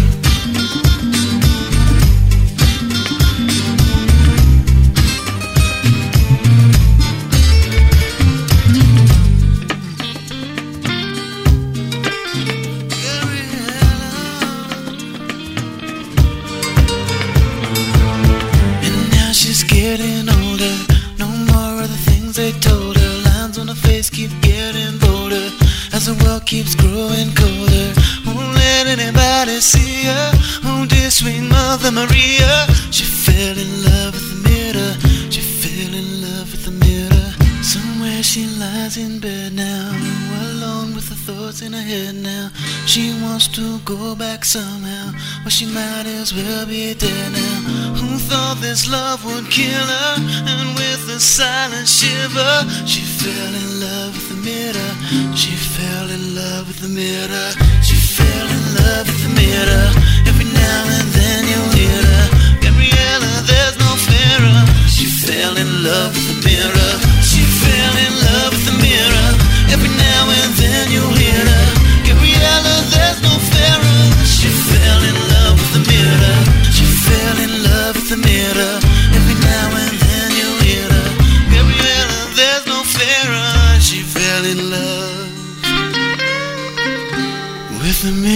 Getting older, no more of the things they told her. Lines on her face keep getting bolder as the world keeps growing colder. Won't let anybody see her. Oh, dear sweet Mother Maria. She fell in love with the mirror. She fell in love with the mirror. Somewhere she lies in bed now, alone with the thoughts in her head now. She wants to go back somehow, but she might as well be dead now. Who thought this love would kill her? And with a silent shiver, she fell in love with the mirror. She fell in love with the mirror. She fell in love with the mirror. Every now and then you'll hear her. Gabriella, there's no fairer. She fell in love with the mirror. She fell in love with the mirror. Every now and then you'll hear her. Gabriella, there's no fairer. She fell in love with the mirror. She fell in love with the mirror. Every now and then you'll hear her. Gabriella, there's no fairer. She fell in love.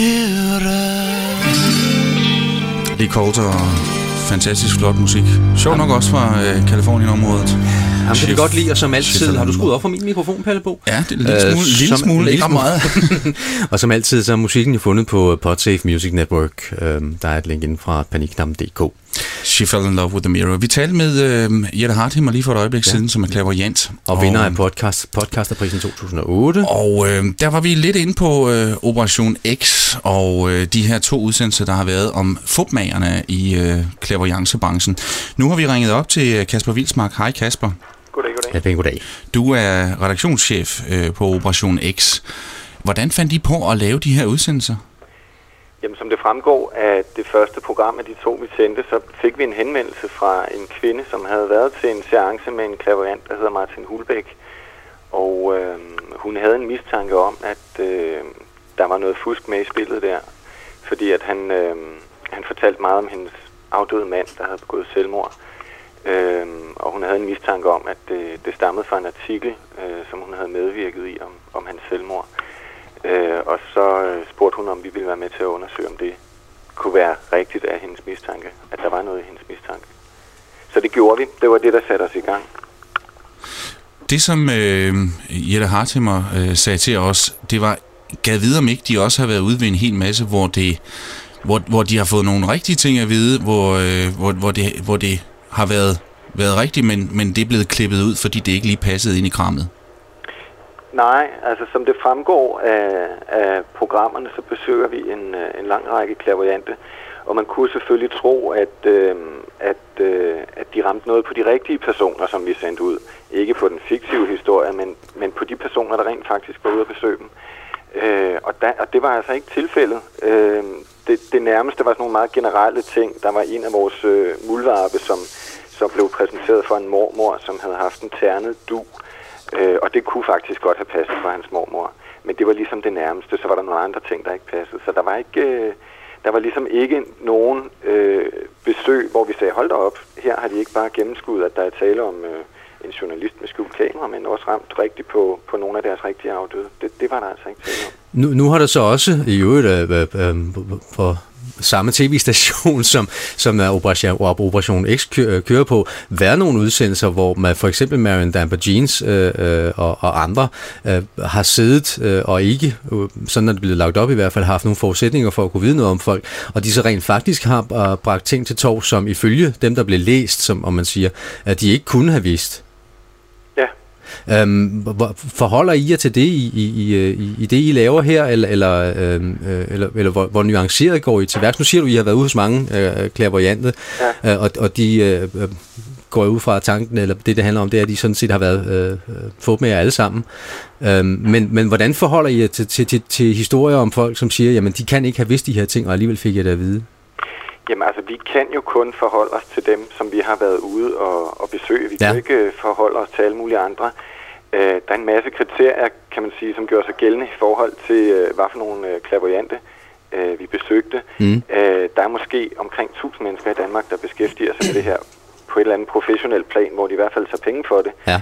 mirror. Lee Coulter, fantastisk flot musik. Sjovt nok også fra Kalifornien-området. Jamen, kan vi godt lide, og som altid, har du skruet op for min mikrofon, Palle-Bo? Ja, det er en lille smule, ikke meget. Og som altid, så er musikken jo fundet på Podsafe Music Network. Der er et link inden fra paniknappen.dk. She Fell in Love with the Mirror. Vi talte med Jette Harthimer lige for et øjeblik siden, som er clairvoyant. Og vinder af podcasterprisen 2008. Og der var vi lidt inde på Operation X og de her 2 udsendelser, der har været om fupmagerne i clairvoyancebranchen. Nu har vi ringet op til Kasper Vilsmark. Hej Kasper. Goddag. Ja, goddag. Du er redaktionschef på Operation X. Hvordan fandt I på at lave de her udsendelser? Jamen, som det fremgår af det første program af de 2, vi sendte, så fik vi en henvendelse fra en kvinde, som havde været til en seance med en clairvoyant, der hedder Martin Hulbæk. Og hun havde en mistanke om, at der var noget fusk med i spillet der. Fordi at han fortalte meget om hendes afdøde mand, der havde begået selvmord. Og hun havde en mistanke om, at det stammede fra en artikel, som hun havde medvirket i om hans selvmord. Og så spurgte hun, om vi ville være med til at undersøge, om det kunne være rigtigt af hendes mistanke, at der var noget i hendes mistanke. Så det gjorde vi. Det var det, der satte os i gang. Det, som Jette Harthimer sagde til os, det var, gad vide om ikke de også har været ude ved en hel masse, hvor de har fået nogle rigtige ting at vide, hvor det har været rigtigt, men det er blevet klippet ud, fordi det ikke lige passede ind i krammet. Nej, altså som det fremgår af programmerne, så besøger vi en lang række clairvoyante, og man kunne selvfølgelig tro, at de ramte noget på de rigtige personer, som vi sendte ud. Ikke på den fiktive historie, men på de personer, der rent faktisk var ude at besøge dem. Og det var altså ikke tilfældet. Det nærmeste var sådan nogle meget generelle ting. Der var en af vores muldvarpe, som blev præsenteret for en mormor, som havde haft en ternet dug. Og det kunne faktisk godt have passet for hans mormor. Men det var ligesom det nærmeste, så var der nogle andre ting, der ikke passede. Så der var ligesom ikke nogen besøg, hvor vi sagde, hold da op, her har de ikke bare gennemskuddet, at der er tale om en journalist med skjult kamera, men også ramt rigtigt på nogle af deres rigtige afdøde. Det var der altså ikke tale om. Nu har der så også i øvrigt på samme tv-station, som Operation X kører på, været nogle udsendelser, hvor man for eksempel Marion Damper Jeans og andre har siddet og ikke, sådan er det blevet lagt op i hvert fald, har haft nogle forudsætninger for at kunne vide noget om folk, og de så rent faktisk har bragt ting til torv, som ifølge dem, der blev læst, som om man siger, at de ikke kunne have vidst. Forholder I jer til det i det, I laver her, eller hvor nuanceret går I til værks? Nu siger du, I har været ude hos mange clairvoyante, og de går ud fra tanken, eller det handler om, det er, at de sådan set har været få med jer alle sammen. Men hvordan forholder I jer til historier om folk, som siger, jamen de kan ikke have vidst de her ting, og alligevel fik jeg det at vide? Jamen altså, vi kan jo kun forholde os til dem, som vi har været ude og besøge. Vi kan ikke forholde os til alle mulige andre. Der er en masse kriterier, kan man sige, som gør sig gældende i forhold til, hvad for nogle clairvoyante vi besøgte. Der er måske omkring 1000 mennesker i Danmark, der beskæftiger sig med det her på et eller andet professionelt plan, hvor de i hvert fald tager penge for det. Ja.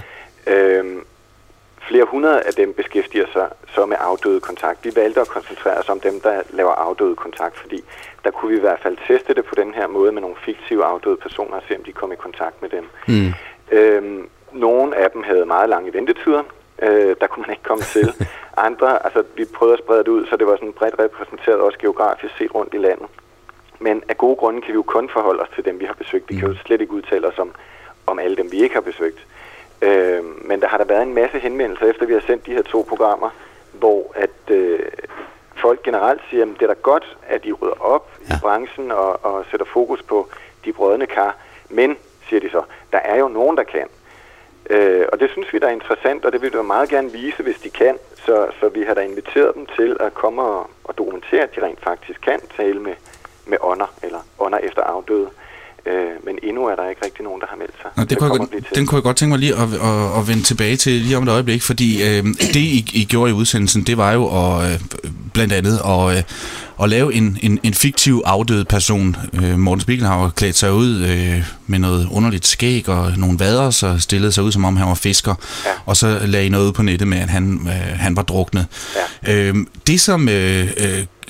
Flere hundrede af dem beskæftiger sig så med afdøde kontakt. Vi valgte at koncentrere os om dem, der laver afdøde kontakt, fordi der kunne vi i hvert fald teste det på den her måde med nogle fiktive afdøde personer og se, om de kom i kontakt med dem. Nogle af dem havde meget lange ventetider. Der kunne man ikke komme til. Andre, altså vi prøvede at sprede det ud, så det var sådan bredt repræsenteret også geografisk set rundt i landet. Men af gode grunde kan vi jo kun forholde os til dem, vi har besøgt. Vi kan jo slet ikke udtale os om alle dem, vi ikke har besøgt. Men der har der været en masse henvendelser, efter vi har sendt de her 2 programmer, hvor at folk generelt siger, at det er da godt, at de rydder op i branchen og sætter fokus på de brødne kar. Men, siger de så, der er jo nogen, der kan. Og det synes vi, der er interessant, og det vil vi meget gerne vise, hvis de kan. Så vi har da inviteret dem til at komme og dokumentere, at de rent faktisk kan tale med ånder, eller ånder efter afdøde. Men endnu er der ikke rigtig nogen, der har meldt sig. Nå, den kunne jeg godt tænke mig lige at vende tilbage til lige om et øjeblik, fordi det, I gjorde i udsendelsen, det var jo blandt andet at lave en fiktiv afdød person. Morten Spiegelhauer klædte sig ud med noget underligt skæg og nogle vader, så stillede sig ud, som om han var fisker, og så lagde I noget ud på nettet med, at han var druknet. Det, som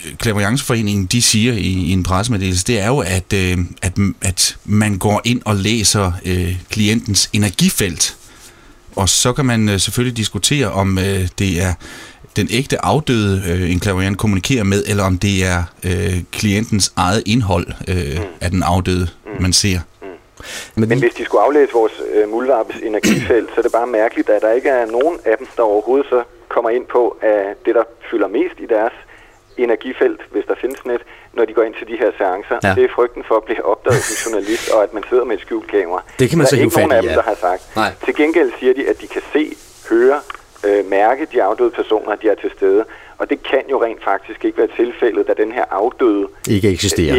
Clairvoyanceforeningen, de siger i en pressemeddelelse, det er jo, at man går ind og læser klientens energifelt. Og så kan man selvfølgelig diskutere, om det er den ægte afdøde, en clairvoyant kommunikerer med, eller om det er klientens eget indhold af den afdøde, man ser. Men hvis de skulle aflæse vores muldvarpes energifelt, så er det bare mærkeligt, at der ikke er nogen af dem, der overhovedet så kommer ind på det, der fylder mest i deres energifelt, hvis der findes net, når de går ind til de her seancer. Ja. Det er frygten for at blive opdaget som journalist, og at man sidder med et skjult kamera. Det kan man så hive fat i, der er ikke nogen af dem, der har sagt. Nej. Til gengæld siger de, at de kan se, høre, mærke de afdøde personer, de er til stede. Og det kan jo rent faktisk ikke være tilfældet, da den her afdøde ikke eksisterer.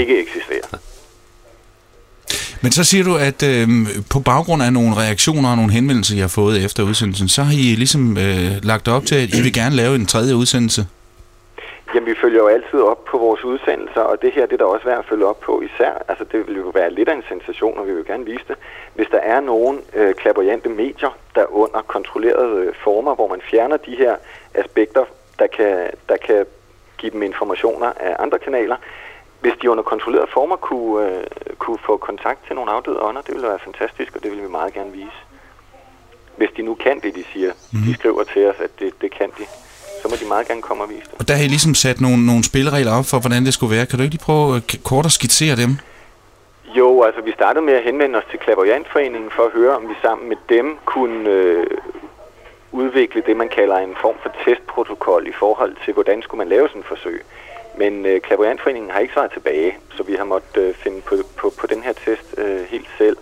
Men så siger du, at på baggrund af nogle reaktioner og nogle henvendelser, I har fået efter udsendelsen, så har I ligesom lagt op til, at I vil gerne lave en tredje udsendelse. Jamen, vi følger jo altid op på vores udsendelser, og det her det er der også værd at følge op på især. Altså, det vil jo være lidt af en sensation, og vi vil gerne vise det. Hvis der er nogle clairvoyante medier, der under kontrollerede former, hvor man fjerner de her aspekter, der kan give dem informationer af andre kanaler, hvis de under kontrollerede former kunne få kontakt til nogle afdøde ånder, det ville være fantastisk, og det vil vi meget gerne vise. Hvis de nu kan det, de siger. De skriver til os, at det kan de. Så må de meget gerne komme og vise det. Og der har I ligesom sat nogle spilleregler op for, hvordan det skulle være. Kan du ikke lige prøve kort at skitsere dem? Jo, altså vi startede med at henvende os til Clairvoyantforeningen for at høre, om vi sammen med dem kunne udvikle det, man kalder en form for testprotokol i forhold til, hvordan skulle man lave sådan et forsøg. Men Clairvoyantforeningen har ikke svaret tilbage, så vi har måttet finde på den her test helt selv.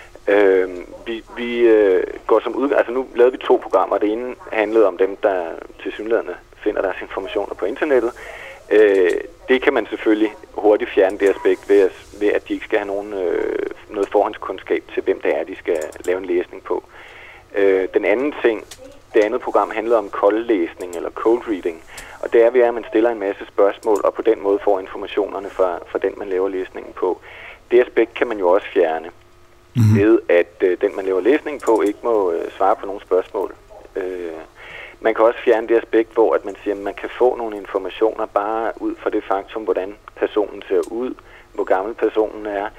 Vi går som udgang, altså nu lavede vi 2 programmer. Det ene handlede om dem, der tilsyneladende finder deres informationer på internettet. Det kan man selvfølgelig hurtigt fjerne det aspekt ved at de ikke skal have noget forhåndskundskab til, hvem det er, de skal lave en læsning på. Den anden ting, det andet program handlede om koldlæsning eller cold reading. Og det er ved, at man stiller en masse spørgsmål, og på den måde får informationerne fra den, man laver læsningen på. Det aspekt kan man jo også fjerne ved, at den, man laver læsning på, ikke må svare på nogle spørgsmål. Man kan også fjerne det aspekt, hvor at man siger, at man kan få nogle informationer bare ud fra det faktum, hvordan personen ser ud, hvor gammel personen er,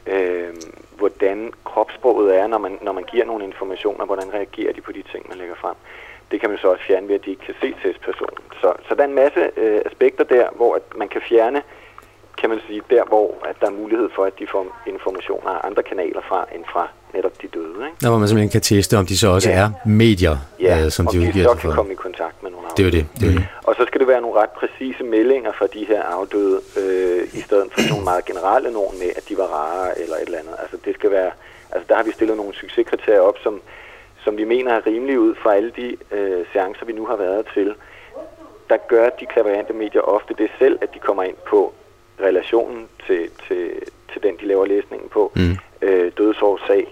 hvordan kropssproget er, når man giver nogle informationer, hvordan reagerer de på de ting, man lægger frem. Det kan man så også fjerne ved, at de ikke kan se testpersonen. Så der er en masse aspekter der, hvor at man kan fjerne, kan man sige, der hvor at der er mulighed for, at de får informationer af andre kanaler fra, end fra netop de døde. Ikke? Der hvor man simpelthen kan teste, om de så også er medier, som de udgiver. Om de så kan komme i kontakt med nogle afdøde. Det er jo det. Og så skal det være nogle ret præcise meldinger fra de her afdøde, i stedet for nogle meget generelle nogen med, at de var rare eller et eller andet. Altså det skal være, altså der har vi stillet nogle succeskriterier op, som vi mener er rimelige ud fra alle de seancer, vi nu har været til. Der gør de clairvoyante medier ofte det selv, at de kommer ind på relationen til den, de laver læsningen på, dødsårsag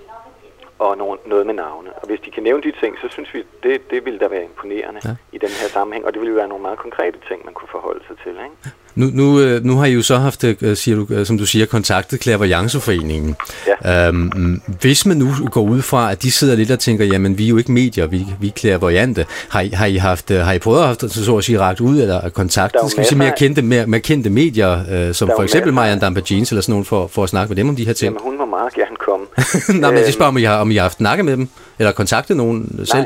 og noget med navne. Og hvis de kan nævne de ting, så synes vi, det ville da være imponerende i den her sammenhæng, og det ville være nogle meget konkrete ting, man kunne forholde sig til, ikke? Nu har I jo så haft, siger du, som du siger, kontaktet Clairvoyanceforeningen. Ja. Hvis man nu går ud fra, at de sidder lidt og tænker, jamen vi er jo ikke medier, vi er clairvoyante. Har I prøvet at så at sige rakt ud eller kontaktet, skal vi sige, mere kendte medier, som for eksempel Marianne Dampa-Jeans eller sådan nogen, for at snakke med dem om de her ting? Jamen hun må meget gerne komme. Nej, men jeg spørger, om I har haft snakket med dem, eller kontaktet nogen selv?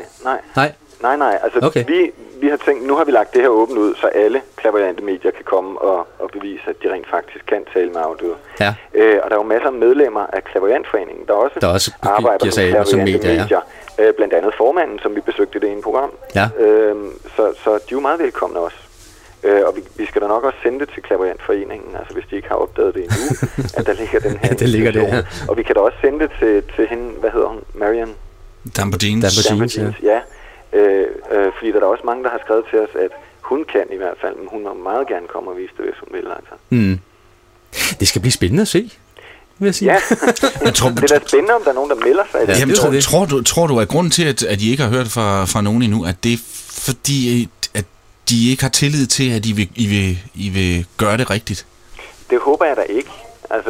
Nej. Altså okay. Vi har tænkt, nu har vi lagt det her åbent ud, så alle clairvoyante medier kan komme og bevise, at de rent faktisk kan tale med afdøde. Ja. Og der er jo masser af medlemmer af Clairvoyantforeningen, der også arbejder med clairvoyante medier. Blandt andet formanden, som vi besøgte i det ene program. Ja. Så de er jo meget velkomne også. Og vi skal da nok også sende det til Clairvoyantforeningen, altså hvis de ikke har opdaget det endnu, at der ligger den her det ligger det her. Og vi kan da også sende det til hende, hvad hedder hun, Marianne Dampa-Jeans, ja. Fordi der er også mange, der har skrevet til os, at hun kan i hvert fald, men hun må meget gerne komme og vise det, hvis hun vil. Altså. Det skal blive spændende at se, vil jeg sige. Ja, det er da spændende, om der er nogen, der melder sig. Jamen, tror du, at grunden til, at I ikke har hørt fra nogen endnu, at det er fordi, at de ikke har tillid til, at I vil gøre det rigtigt? Det håber jeg da ikke. Altså,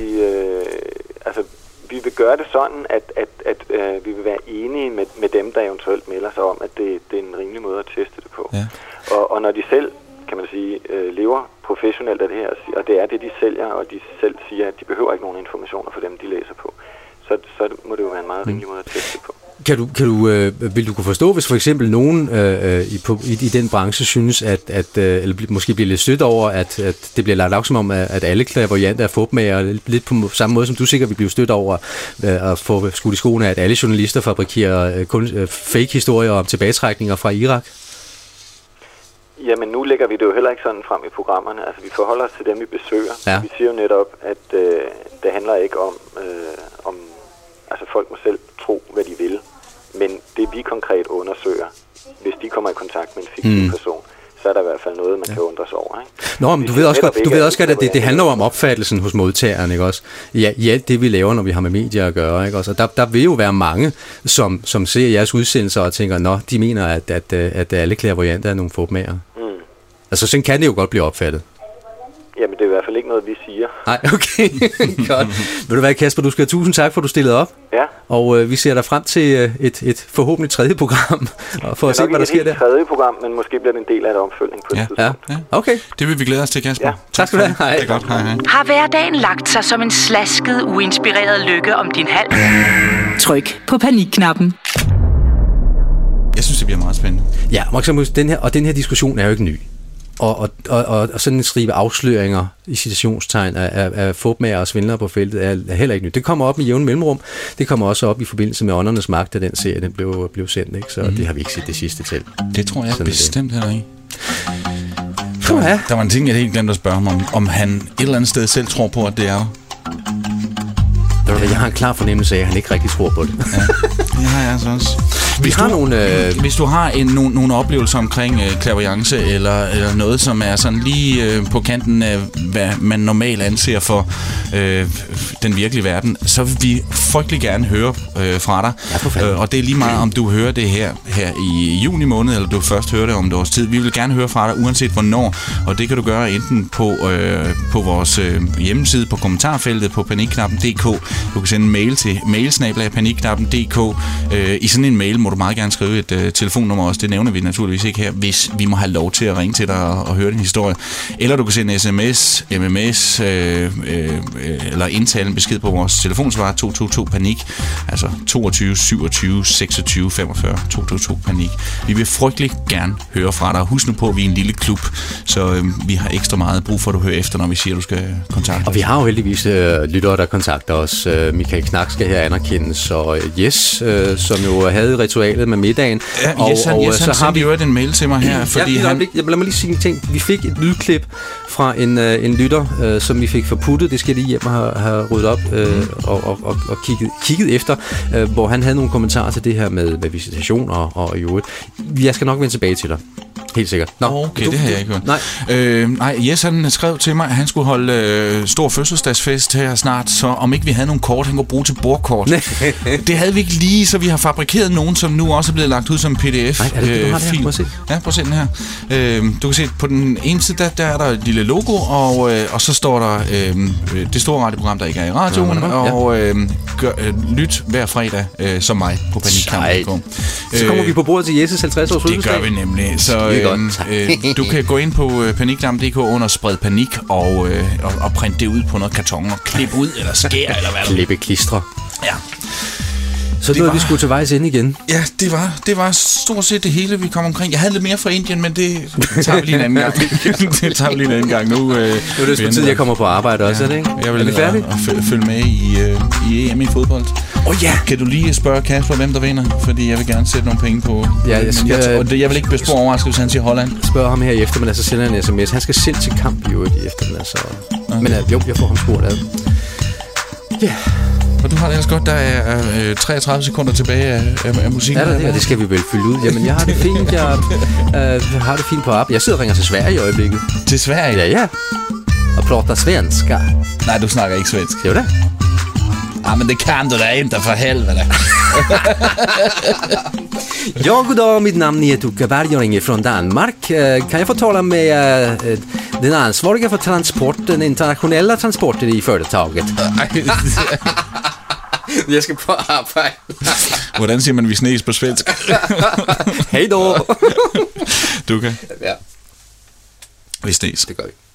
vi vil gøre det sådan, at vi vil være enige med dem, der eventuelt melder sig om, at det er en rimelig måde at teste det på. Ja. Og når de selv, kan man sige, lever professionelt af det her, og det er det, de sælger, og de selv siger, at de behøver ikke nogen informationer for dem, de læser på. Så må det jo være en meget rimelig måde at teste på. Vil du kunne forstå, hvis for eksempel nogen i den branche synes, eller måske bliver lidt stødt over, at det bliver lagt op som om, at alle clairvoyanter er fupmager, lidt på samme måde, som du sikkert vil blive stødt over at få skudt i skoene, at alle journalister fabrikerer kun fake-historier om tilbagetrækninger fra Irak? Jamen, nu lægger vi det jo heller ikke sådan frem i programmerne. Altså, vi forholder os til dem, vi besøger. Ja. Vi siger jo netop, at det handler ikke om altså, folk må selv tro, hvad de vil. Men det, vi konkret undersøger, hvis de kommer i kontakt med en fiktiv person, så er der i hvert fald noget, man kan undre sig over. Ikke? Nå, men du ved også godt, at det handler om opfattelsen hos modtageren, ikke også? Ja, det vi laver, når vi har med medier at gøre, ikke også? Og der vil jo være mange, som ser jeres udsendelser og tænker, nå, de mener, at alle clairvoyanter er nogle fupmager. Altså, sådan kan det jo godt blive opfattet. Jamen, det er i hvert fald ikke noget, vi siger. Nej, okay. Godt. Ved du hvad, Kasper, du skal have tusind tak, for at du stillede op. Ja. Og vi ser dig frem til et forhåbentlig tredje program, for at se, hvad der sker der. Det er nok ikke et tredje program, men måske bliver det en del af et opfølgning på et tidspunkt. Ja, okay. Det vil vi glæde os til, Kasper. Ja. Tak skal du have. Hej. Det er godt. Hej. Har hverdagen lagt sig som en slasket, uinspireret lykke om din hals? Tryk på panikknappen. Jeg synes, det bliver meget spændende. Ja, den her diskussion er jo ikke ny. Og sådan en stribe afsløringer i citationstegn af fupmager og svindlere på feltet er heller ikke nyt. Det kommer op med jævn mellemrum. Det kommer også op i forbindelse med Åndernes Magt, da den serie den blev sendt, ikke? Så det har vi ikke set det sidste til. Det tror jeg sådan bestemt heller ikke. Ja. Der var en ting, jeg helt glemte at spørge ham om han et eller andet sted selv tror på, at det er. Jeg har en klar fornemmelse af, at han ikke rigtig tror på det. Ja, det har jeg altså også. Hvis du har nogle oplevelser omkring clairvoyance eller noget, som er sådan lige på kanten af, hvad man normalt anser for den virkelige verden, så vil vi frygtelig gerne høre fra dig. Ja, og det er lige meget, om du hører det her i juni måned, eller du først hører det om et års tid. Vi vil gerne høre fra dig, uanset hvornår. Og det kan du gøre enten på vores hjemmeside, på kommentarfeltet på panikknappen.dk. Du kan sende en mail til mailsnabel@panikknappen.dk. I sådan en mail må du meget gerne skrive et telefonnummer også. Det nævner vi naturligvis ikke her, hvis vi må have lov til at ringe til dig og høre din historie. Eller du kan sende sms, MMS eller indtale en besked på vores telefonsvar 222 panik, altså 22 27 26 45 222 panik. Vi vil frygtelig gerne høre fra dig. Husk nu på, at vi er en lille klub, så vi har ekstra meget brug for, at du hører efter, når vi siger, at du skal kontakte. Og vi har jo heldigvis lyttere, der kontakter os. Michael Knak skal her anerkendes, og Jes, som jo havde ritualet med middagen. Ja, han sendte jo en mail til mig her, fordi lad mig lige sige en ting. Vi fik et lydklip fra en lytter, som vi fik forputtet. Det skal jeg lige hjem og have ryddet op og kigget efter, hvor han havde nogle kommentarer til det her med visitation og i øvrigt. Jeg skal nok vende tilbage til dig. Helt sikkert. Okay, det har jeg ikke hørt. Nej, Jes han skrev til mig, at han skulle holde stor fødselsdagsfest her snart, så om ikke vi havde nogle kort, han kunne bruge til bordkort. Det havde vi ikke lige, så vi har fabrikeret nogen, som nu også er blevet lagt ud som PDF. Nej, er det du har det her? Prøv at se. Ja, prøv at se den her. Du kan se, på den ene side, der er der et lille logo, og så står der det store radioprogram, der ikke er i radioen, og lyt hver fredag som mig på panikknappen.dk. Så kommer vi på bordet til Jes' 50 års fødselsdag. Det gør vi nemlig. Så du kan gå ind på panikknappen.dk under spred panik og printe det ud på noget karton og klippe ud eller skære eller hvad der. Klippe klistre. Ja. Så det var vi skulle til vejs ind igen. Ja, det var stort set det hele, vi kom omkring. Jeg havde lidt mere fra Indien, men det tager vi lige en anden gang. Det tager vi lige en anden gang. Nu er det på tid, jeg kommer på arbejde også, er det ikke? Jeg vil følge med i EM i fodbold. Ja. Kan du lige spørge Kasper, hvem der vinder? Fordi jeg vil gerne sætte nogle penge på. Ja, jeg vil ikke blive overrasket, hvis han siger Holland. Spørg ham her i eftermiddag, så sender han en sms. Han skal selv til kamp jo i eftermiddag, så... Okay. Men jo, jeg får ham spurgt af. Ja. Og du har det ellers godt, der er 33 sekunder tilbage af musikken. Ja, det skal vi vel fylde ud. Jamen, jeg har det fint. Jeg har det fint på arbejde. Jeg sidder og ringer til Sverige i øjeblikket. Til Sverige? Ja. Og pratar svenska. Nej, du snakker ikke svensk. Jo da. Ja, men det kan du da inte för helvete. Ja, goddag. Mitt namn är Tuka Berg. Jag ringer från Danmark. Kan jag få tala med den ansvariga för transporten, internationella transporter i företaget? Jeg skal på arbejde. Hvordan siger man, vi snes på svensk? Hej då. Tuka. Ja. Vi snes. Det gør vi.